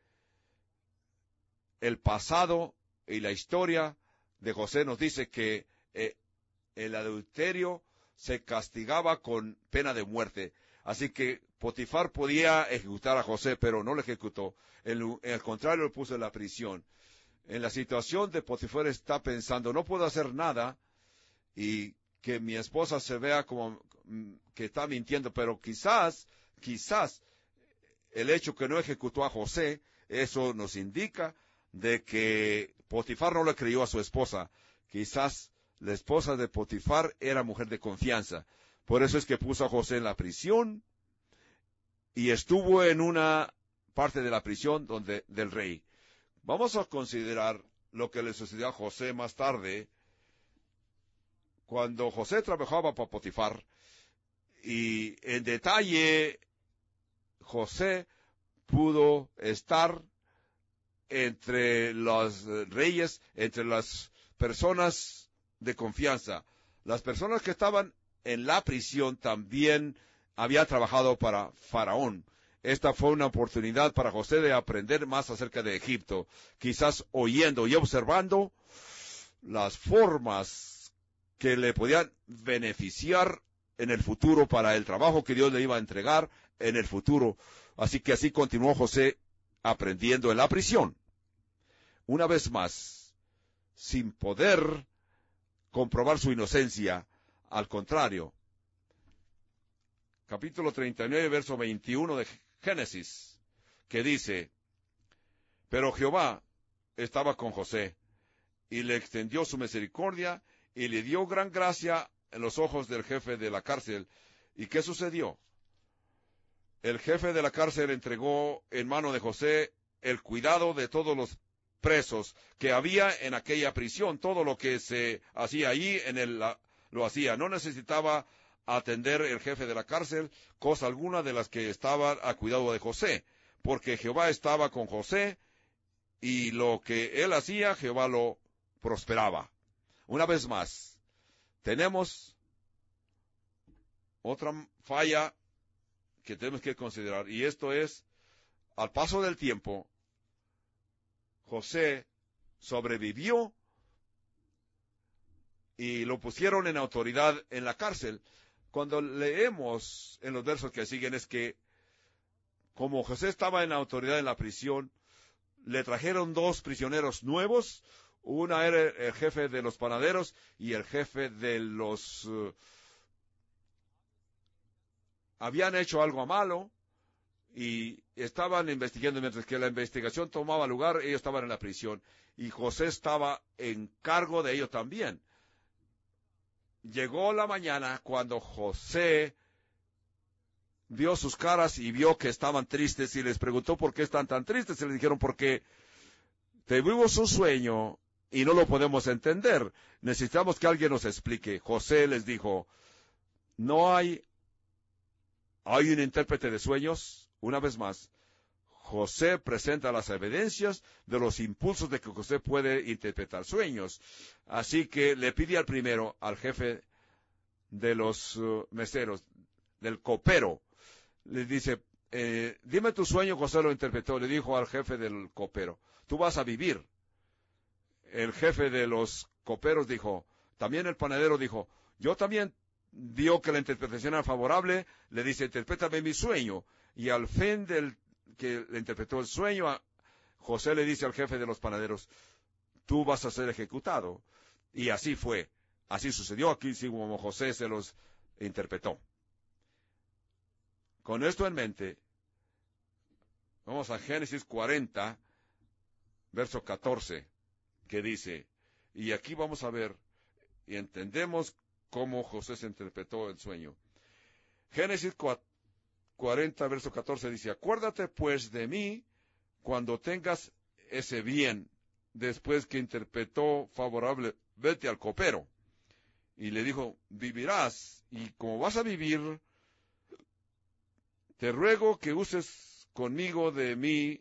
el pasado y la historia de José nos dice que eh, el adulterio se castigaba con pena de muerte. Así que Potifar podía ejecutar a José, pero no lo ejecutó. En el contrario, lo puso en la prisión. En la situación de Potifar está pensando, no puedo hacer nada y que mi esposa se vea como que está mintiendo, pero quizás, quizás el hecho que no ejecutó a José, eso nos indica de que Potifar no le creyó a su esposa. Quizás la esposa de Potifar era mujer de confianza. Por eso es que puso a José en la prisión y estuvo en una parte de la prisión donde, del rey. Vamos a considerar lo que le sucedió a José más tarde, cuando José trabajaba para Potifar, y en detalle José pudo estar entre los reyes, entre las personas de confianza. Las personas que estaban en la prisión también había trabajado para Faraón. Esta fue una oportunidad para José de aprender más acerca de Egipto, quizás oyendo y observando las formas que le podían beneficiar en el futuro para el trabajo que Dios le iba a entregar en el futuro. Así que así continuó José aprendiendo en la prisión. Una vez más, sin poder comprobar su inocencia, al contrario. Capítulo treinta y nueve, verso veintiuno de Génesis, que dice, pero Jehová estaba con José, y le extendió su misericordia, y le dio gran gracia en los ojos del jefe de la cárcel. ¿Y qué sucedió? el jefe de la cárcel entregó en mano de José el cuidado de todos los presos que había en aquella prisión. Todo lo que se hacía allí en el, la, lo hacía. No necesitaba atender el jefe de la cárcel cosa alguna de las que estaban a cuidado de José, porque Jehová estaba con José y lo que él hacía, Jehová lo prosperaba. Una vez más, tenemos otra falla que tenemos que considerar, y esto es, al paso del tiempo, José sobrevivió y lo pusieron en autoridad en la cárcel. Cuando leemos en los versos que siguen es que, como José estaba en autoridad en la prisión, le trajeron dos prisioneros nuevos. Una era el jefe de los panaderos y el jefe de los... Uh, habían hecho algo malo y estaban investigando. Mientras que la investigación tomaba lugar, ellos estaban en la prisión. Y José estaba en cargo de ellos también. Llegó la mañana cuando José vio sus caras y vio que estaban tristes y les preguntó por qué están tan tristes. Y le dijeron, porque tuvimos un sueño y no lo podemos entender. Necesitamos que alguien nos explique. José les dijo, no hay, hay un intérprete de sueños. Una vez más, José presenta las evidencias de los impulsos de que José puede interpretar sueños. Así que le pide al primero, al jefe de los uh, meseros, del copero, le dice, eh, dime tu sueño. José lo interpretó. Le dijo al jefe del copero, tú vas a vivir. El jefe de los coperos dijo, también el panadero dijo, yo también vio que la interpretación era favorable. Le dice, interprétame mi sueño. Y al fin del que le interpretó el sueño, a José le dice al jefe de los panaderos, tú vas a ser ejecutado. Y así fue. Así sucedió aquí, como José se los interpretó. Con esto en mente, vamos a Génesis cuarenta, verso catorce, que dice, y aquí vamos a ver y entendemos cómo José se interpretó el sueño. Génesis cuarenta, verso catorce dice, acuérdate pues de mí cuando tengas ese bien, después que interpretó favorablemente al copero. Y le dijo, vivirás, y como vas a vivir, te ruego que uses conmigo de mí,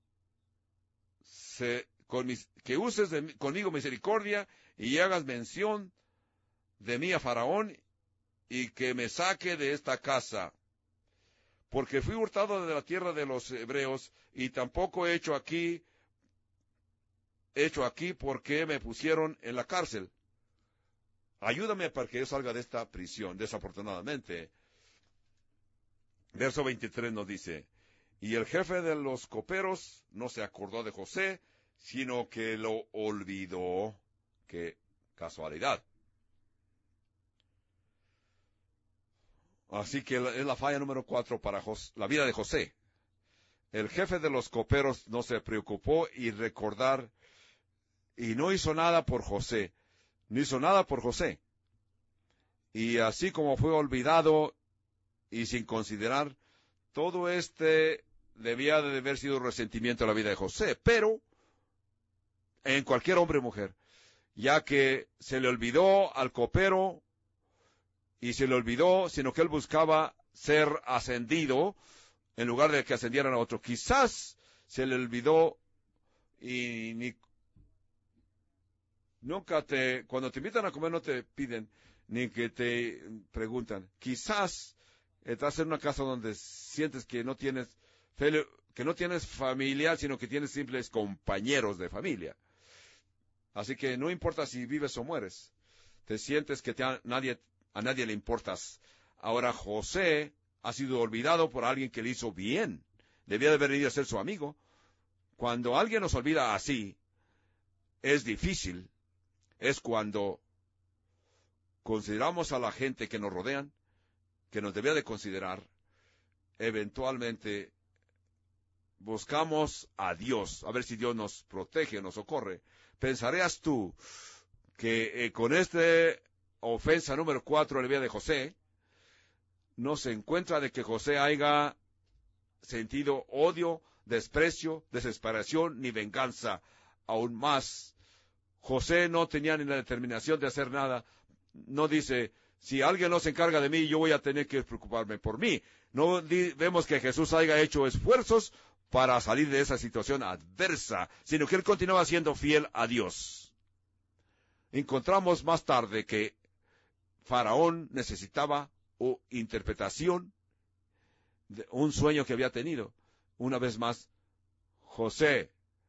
se, con mis, que uses de, conmigo misericordia y hagas mención de mí a Faraón y que me saque de esta casa. Porque fui hurtado de la tierra de los hebreos y tampoco he hecho aquí, hecho aquí porque me pusieron en la cárcel. Ayúdame para que yo salga de esta prisión, desafortunadamente. Verso veintitrés nos dice, y el jefe de los coperos no se acordó de José, sino que lo olvidó. Qué casualidad. Así que es la falla número cuatro para José, la vida de José. El jefe de los coperos no se preocupó y recordar, y no hizo nada por José. No hizo nada por José. Y así como fue olvidado y sin considerar, todo este debía de haber sido resentimiento a la vida de José, pero en cualquier hombre o mujer, ya que se le olvidó al copero y se le olvidó, sino que él buscaba ser ascendido en lugar de que ascendieran a otro. Quizás se le olvidó y ni nunca te, cuando te invitan a comer no te piden ni que te preguntan. Quizás estás en una casa donde sientes que no tienes que no tienes familia, sino que tienes simples compañeros de familia. Así que no importa si vives o mueres, te sientes que te a, nadie, a nadie le importas. Ahora José ha sido olvidado por alguien que le hizo bien. Debía de haber ido a ser su amigo. Cuando alguien nos olvida así, es difícil. Es cuando consideramos a la gente que nos rodean, que nos debía de considerar, eventualmente buscamos a Dios, a ver si Dios nos protege, nos socorre. ¿Pensarías tú que eh, con esta ofensa número cuatro en la vida de José, no se encuentra de que José haya sentido odio, desprecio, desesperación, ni venganza. Aún más, José no tenía ni la determinación de hacer nada. No dice, si alguien no se encarga de mí, yo voy a tener que preocuparme por mí. No di, vemos que Jesús haya hecho esfuerzos para salir de esa situación adversa, sino que él continuaba siendo fiel a Dios. Encontramos más tarde que Faraón necesitaba una interpretación de un sueño que había tenido. Una vez más, José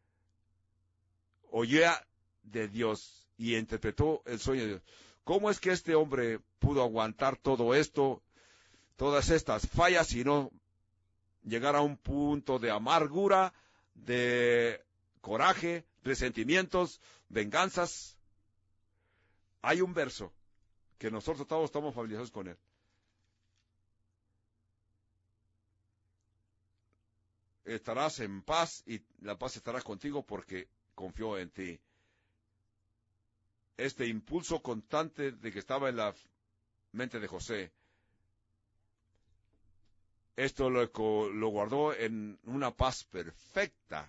oía de Dios y interpretó el sueño de Dios. ¿Cómo es que este hombre pudo aguantar todo esto, todas estas fallas y no llegar a un punto de amargura, de coraje, resentimientos, venganzas? Hay un verso que nosotros todos estamos familiarizados con él. Estarás en paz y la paz estará contigo porque confió en ti. Este impulso constante de que estaba en la mente de José, esto lo, lo guardó en una paz perfecta.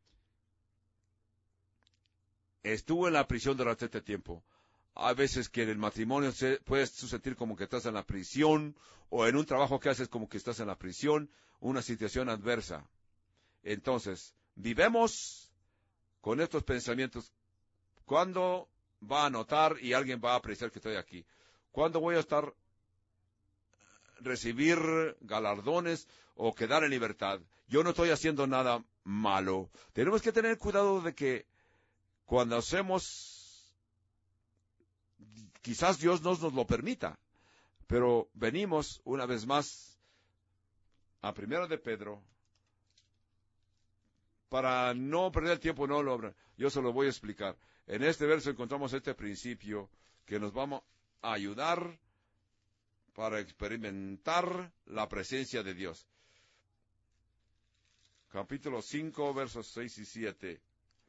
Estuvo en la prisión durante este tiempo. Hay veces que en el matrimonio se, puedes sentir como que estás en la prisión, o en un trabajo que haces como que estás en la prisión, una situación adversa. Entonces, vivemos con estos pensamientos. ¿Cuándo va a notar y alguien va a apreciar que estoy aquí? ¿Cuándo voy a estar, recibir galardones o quedar en libertad? Yo no estoy haciendo nada malo. Tenemos que tener cuidado de que cuando hacemos, quizás Dios no nos lo permita, pero venimos una vez más a Primera de Pedro, para no perder el tiempo, no lo yo se lo voy a explicar. En este verso encontramos este principio que nos vamos a ayudar para experimentar la presencia de Dios. Capítulo cinco, versos seis y siete,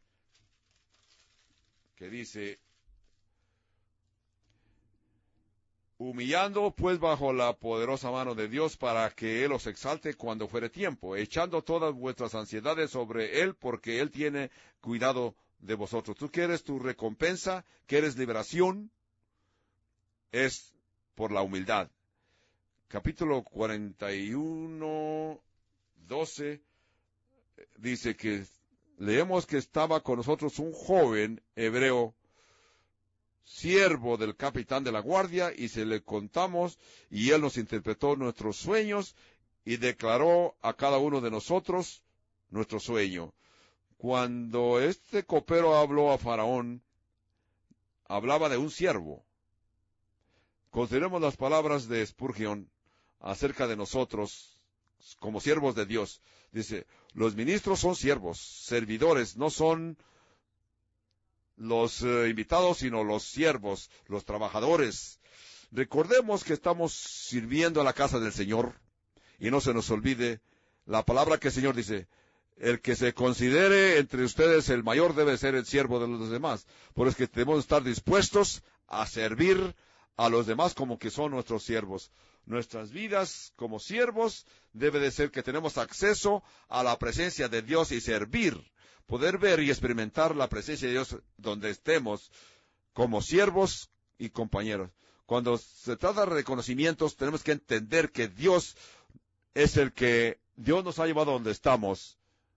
que dice, humillando pues bajo la poderosa mano de Dios para que Él os exalte cuando fuere tiempo, echando todas vuestras ansiedades sobre Él porque Él tiene cuidado de vosotros. ¿Tú quieres tu recompensa? ¿Quieres liberación? Es por la humildad. Capítulo cuarenta y uno, doce, dice que leemos que estaba con nosotros un joven hebreo, siervo del capitán de la guardia, y se le contamos, y él nos interpretó nuestros sueños, y declaró a cada uno de nosotros nuestro sueño. Cuando este copero habló a Faraón, hablaba de un siervo. Consideremos las palabras de Spurgeon acerca de nosotros como siervos de Dios. Dice, los ministros son siervos, servidores, no son los eh, invitados, sino los siervos, los trabajadores. Recordemos que estamos sirviendo a la casa del Señor, y no se nos olvide la palabra que el Señor dice, el que se considere entre ustedes el mayor debe ser el siervo de los demás. Por eso es que debemos estar dispuestos a servir a los demás como que son nuestros siervos. Nuestras vidas como siervos debe de ser que tenemos acceso a la presencia de Dios y servir, poder ver y experimentar la presencia de Dios donde estemos como siervos y compañeros. Cuando se trata de reconocimientos, tenemos que entender que Dios es el que Dios nos ha llevado a donde estamos.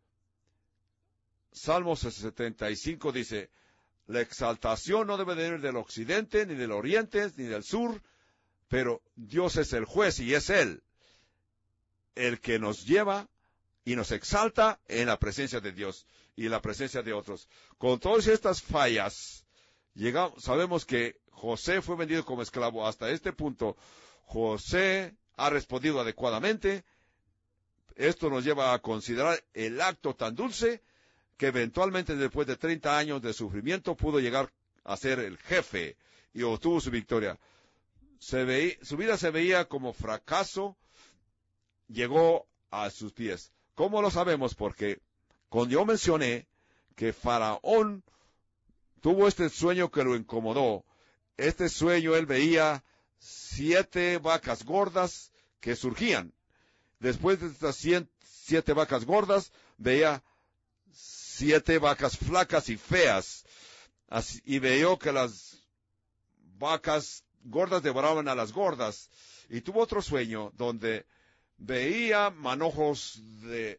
Salmos setenta y cinco dice, la exaltación no debe venir del occidente, ni del oriente, ni del sur, pero Dios es el juez y es Él el que nos lleva y nos exalta en la presencia de Dios y en la presencia de otros. Con todas estas fallas, llegamos, sabemos que José fue vendido como esclavo. Hasta este punto, José ha respondido adecuadamente. Esto nos lleva a considerar el acto tan dulce que eventualmente, después de treinta años de sufrimiento, pudo llegar a ser el jefe y obtuvo su victoria. Se veía, su vida se veía como fracaso, llegó a sus pies. ¿Cómo lo sabemos? Porque cuando yo mencioné que Faraón tuvo este sueño que lo incomodó, este sueño él veía siete vacas gordas que surgían. Después de estas siete vacas gordas, veía siete vacas flacas y feas. Así, y veo que las vacas gordas devoraban a las gordas. Y tuvo otro sueño donde veía manojos de,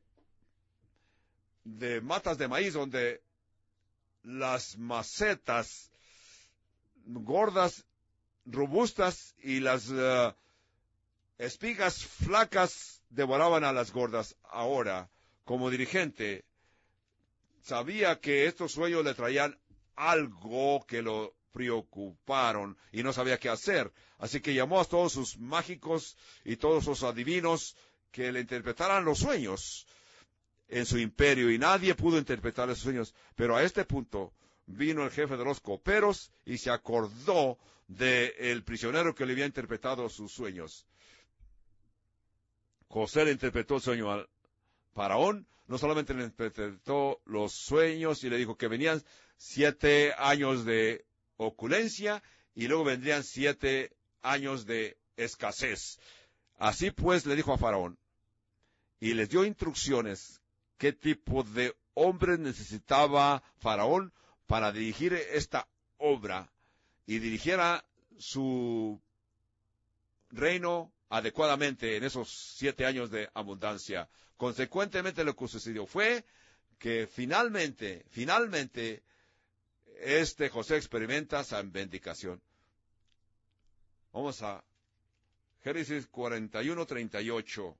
de matas de maíz, donde las macetas gordas, robustas, y las uh, espigas flacas devoraban a las gordas. Ahora, como dirigente, sabía que estos sueños le traían algo que lo preocuparon y no sabía qué hacer. Así que llamó a todos sus mágicos y todos sus adivinos que le interpretaran los sueños en su imperio, y nadie pudo interpretar esos sueños. Pero a este punto vino el jefe de los coperos y se acordó del prisionero que le había interpretado sus sueños. José le interpretó el sueño al faraón. No solamente le interpretó los sueños y le dijo que venían siete años de opulencia y luego vendrían siete años de escasez. Así pues le dijo a faraón y les dio instrucciones qué tipo de hombre necesitaba faraón para dirigir esta obra y dirigiera su reino adecuadamente en esos siete años de abundancia. Consecuentemente, lo que sucedió fue que finalmente, finalmente, este José experimenta esa bendición. Vamos a Génesis cuarenta y uno, treinta y ocho.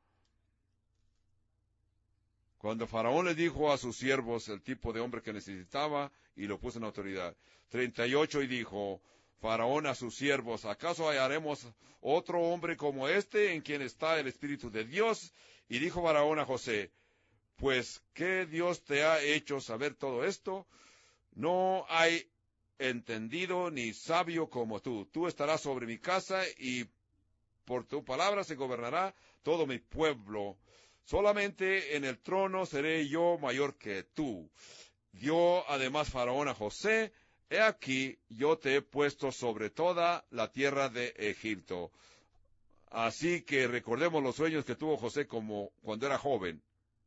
Cuando Faraón le dijo a sus siervos el tipo de hombre que necesitaba y lo puso en autoridad. treinta y ocho, y dijo Faraón a sus siervos, ¿acaso hallaremos otro hombre como este en quien está el Espíritu de Dios? Y dijo Faraón a José, pues, ¿qué Dios te ha hecho saber todo esto? No hay entendido ni sabio como tú. Tú estarás sobre mi casa y por tu palabra se gobernará todo mi pueblo. Solamente en el trono seré yo mayor que tú. Dio además Faraón a José, he aquí, yo te he puesto sobre toda la tierra de Egipto. Así que recordemos los sueños que tuvo José como cuando era joven.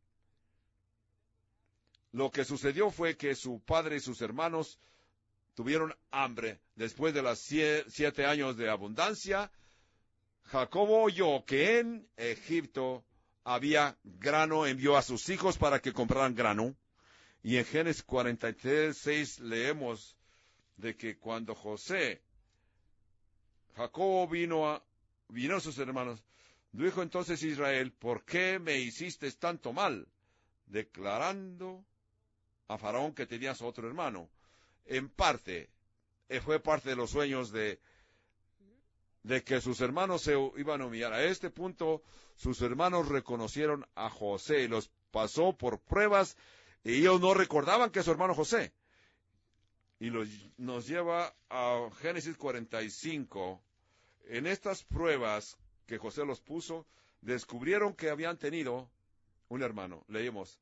Lo que sucedió fue que su padre y sus hermanos tuvieron hambre. Después de los siete años de abundancia, Jacobo oyó que en Egipto había grano, envió a sus hijos para que compraran grano. Y en Génesis cuarenta y tres, seis leemos de que cuando José, Jacobo vino a, vino a sus hermanos, dijo entonces Israel, ¿por qué me hiciste tanto mal? Declarando a Faraón que tenías otro hermano. En parte, fue parte de los sueños de, de que sus hermanos se iban a humillar. A este punto, sus hermanos reconocieron a José y los pasó por pruebas, y ellos no recordaban que es su hermano José. Y los, nos lleva a Génesis cuarenta y cinco. En estas pruebas que José los puso, descubrieron que habían tenido un hermano. Leemos.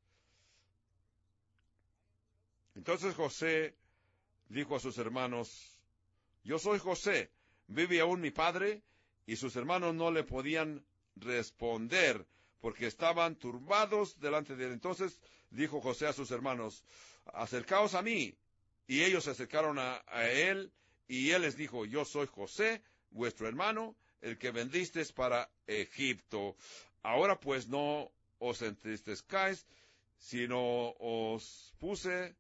Entonces José dijo a sus hermanos, yo soy José, ¿vive aún mi padre? Y sus hermanos no le podían responder, porque estaban turbados delante de él. Entonces dijo José a sus hermanos, acercaos a mí. Y ellos se acercaron a, a él, y él les dijo, yo soy José, vuestro hermano, el que vendisteis para Egipto. Ahora pues no os entristezcáis, sino os puse,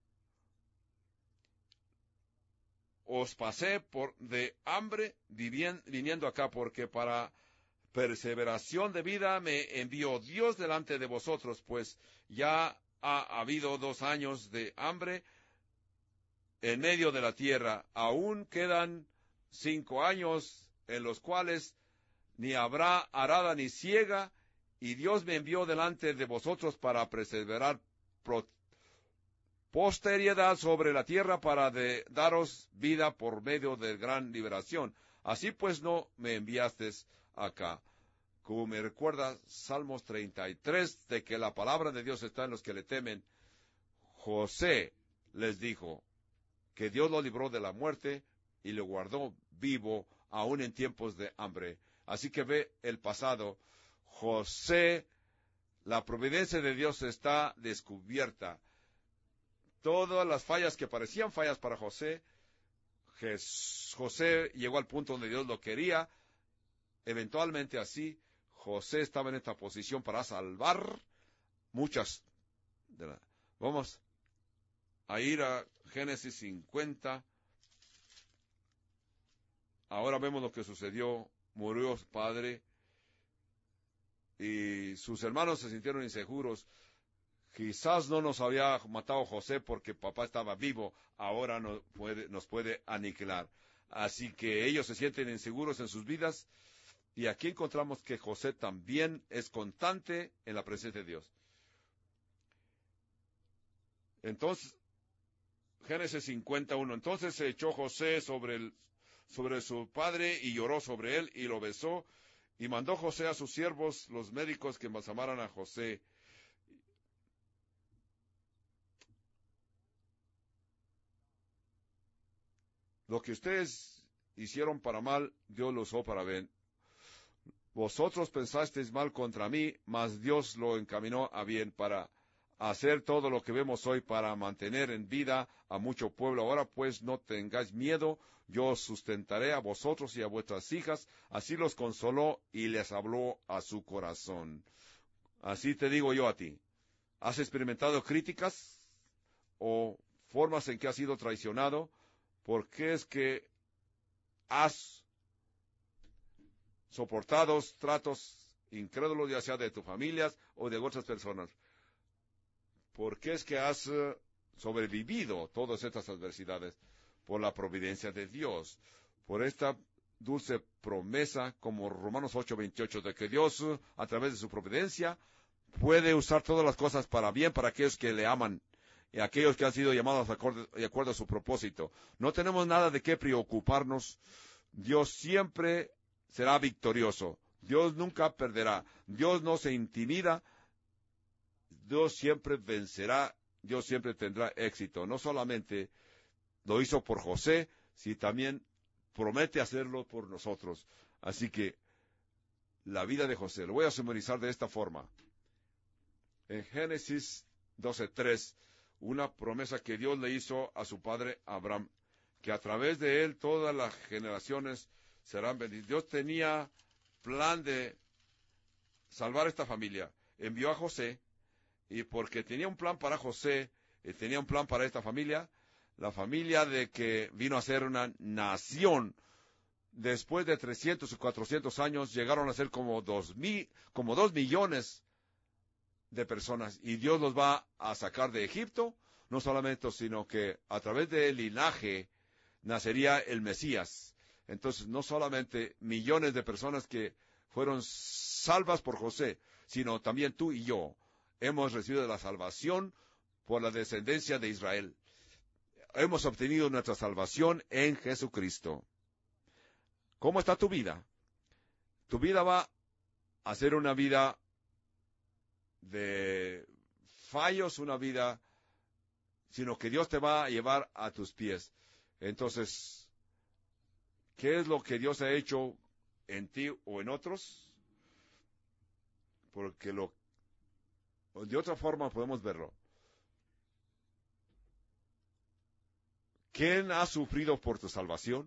os pasé por de hambre viniendo acá, porque para perseveración de vida me envió Dios delante de vosotros, pues ya ha habido dos años de hambre en medio de la tierra. Aún quedan cinco años en los cuales ni habrá arada ni siega, y Dios me envió delante de vosotros para perseverar posteridad sobre la tierra, para de daros vida por medio de gran liberación. Así pues no me enviasteis acá. Como me recuerda Salmos treinta y tres, de que la palabra de Dios está en los que le temen, José les dijo que Dios lo libró de la muerte y lo guardó vivo aún en tiempos de hambre. Así que ve el pasado. José La providencia de Dios está descubierta. Todas las fallas que parecían fallas para José, José llegó al punto donde Dios lo quería. Eventualmente así, José estaba en esta posición para salvar muchas. De la... Vamos a ir a Génesis cincuenta. Ahora vemos lo que sucedió. Murió su padre y sus hermanos se sintieron inseguros. Quizás no nos había matado José porque papá estaba vivo, ahora nos puede, nos puede aniquilar. Así que ellos se sienten inseguros en sus vidas, y aquí encontramos que José también es constante en la presencia de Dios. Entonces, Génesis cincuenta y uno, entonces se echó José sobre, el, sobre su padre y lloró sobre él y lo besó, y mandó José a sus siervos, los médicos, que embalsamaran a José. Lo que ustedes hicieron para mal, Dios lo usó para bien. Vosotros pensasteis mal contra mí, mas Dios lo encaminó a bien para hacer todo lo que vemos hoy, para mantener en vida a mucho pueblo. Ahora pues no tengáis miedo, yo os sustentaré a vosotros y a vuestras hijas. Así los consoló y les habló a su corazón. Así te digo yo a ti, ¿has experimentado críticas o formas en que has sido traicionado? ¿Por qué es que has soportado tratos incrédulos, ya sea de tus familias o de otras personas? ¿Por qué es que has uh, sobrevivido todas estas adversidades? Por la providencia de Dios, por esta dulce promesa, como Romanos ocho veintiocho, de que Dios, uh, a través de su providencia, puede usar todas las cosas para bien para aquellos que le aman y aquellos que han sido llamados de acuerdo, de acuerdo a su propósito. No tenemos nada de qué preocuparnos. Dios siempre será victorioso. Dios nunca perderá. Dios no se intimida. Dios siempre vencerá. Dios siempre tendrá éxito. No solamente lo hizo por José, sino también promete hacerlo por nosotros. Así que la vida de José, lo voy a sumarizar de esta forma. En Génesis doce tres, una promesa que Dios le hizo a su padre Abraham, que a través de él todas las generaciones serán benditas. Dios tenía plan de salvar esta familia. Envió a José, y porque tenía un plan para José, y tenía un plan para esta familia, la familia de que vino a ser una nación, después de trescientos y cuatrocientos años, llegaron a ser como dos mil, como dos millones de personas, y Dios los va a sacar de Egipto, no solamente, sino que a través del linaje nacería el Mesías. Entonces, no solamente millones de personas que fueron salvas por José, sino también tú y yo hemos recibido la salvación por la descendencia de Israel. Hemos obtenido nuestra salvación en Jesucristo. ¿Cómo está tu vida? Tu vida va a ser una vida de fallos, una vida, sino que Dios te va a llevar a tus pies. Entonces, ¿qué es lo que Dios ha hecho en ti o en otros? Porque lo, de otra forma podemos verlo. ¿Quién ha sufrido por tu salvación?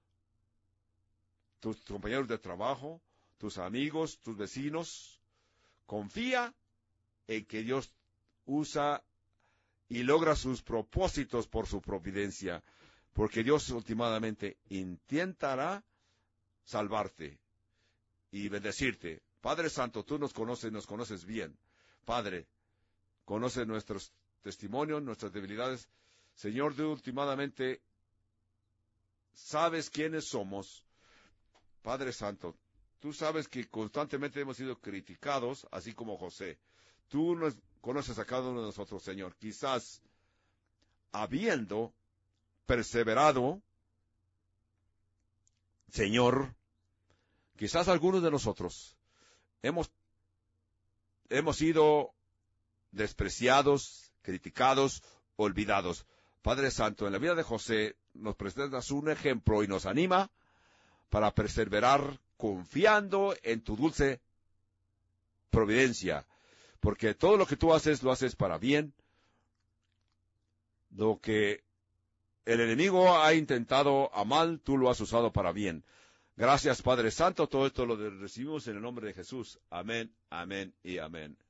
Tus compañeros de trabajo, tus amigos, tus vecinos. Confía en que Dios usa y logra sus propósitos por su providencia, porque Dios últimamente intentará salvarte y bendecirte. Padre Santo, tú nos conoces, nos conoces bien. Padre, conoces nuestros testimonios, nuestras debilidades. Señor, tú últimamente sabes quiénes somos. Padre Santo, tú sabes que constantemente hemos sido criticados, así como José. Tú nos conoces a cada uno de nosotros, Señor. Quizás habiendo perseverado, Señor, quizás algunos de nosotros hemos, hemos sido despreciados, criticados, olvidados. Padre Santo, en la vida de José nos presentas un ejemplo y nos anima para perseverar confiando en tu dulce providencia. porque todo lo que tú haces, lo haces para bien. Lo que el enemigo ha intentado a mal, tú lo has usado para bien. Gracias, Padre Santo, todo esto lo recibimos en el nombre de Jesús. Amén, amén y amén.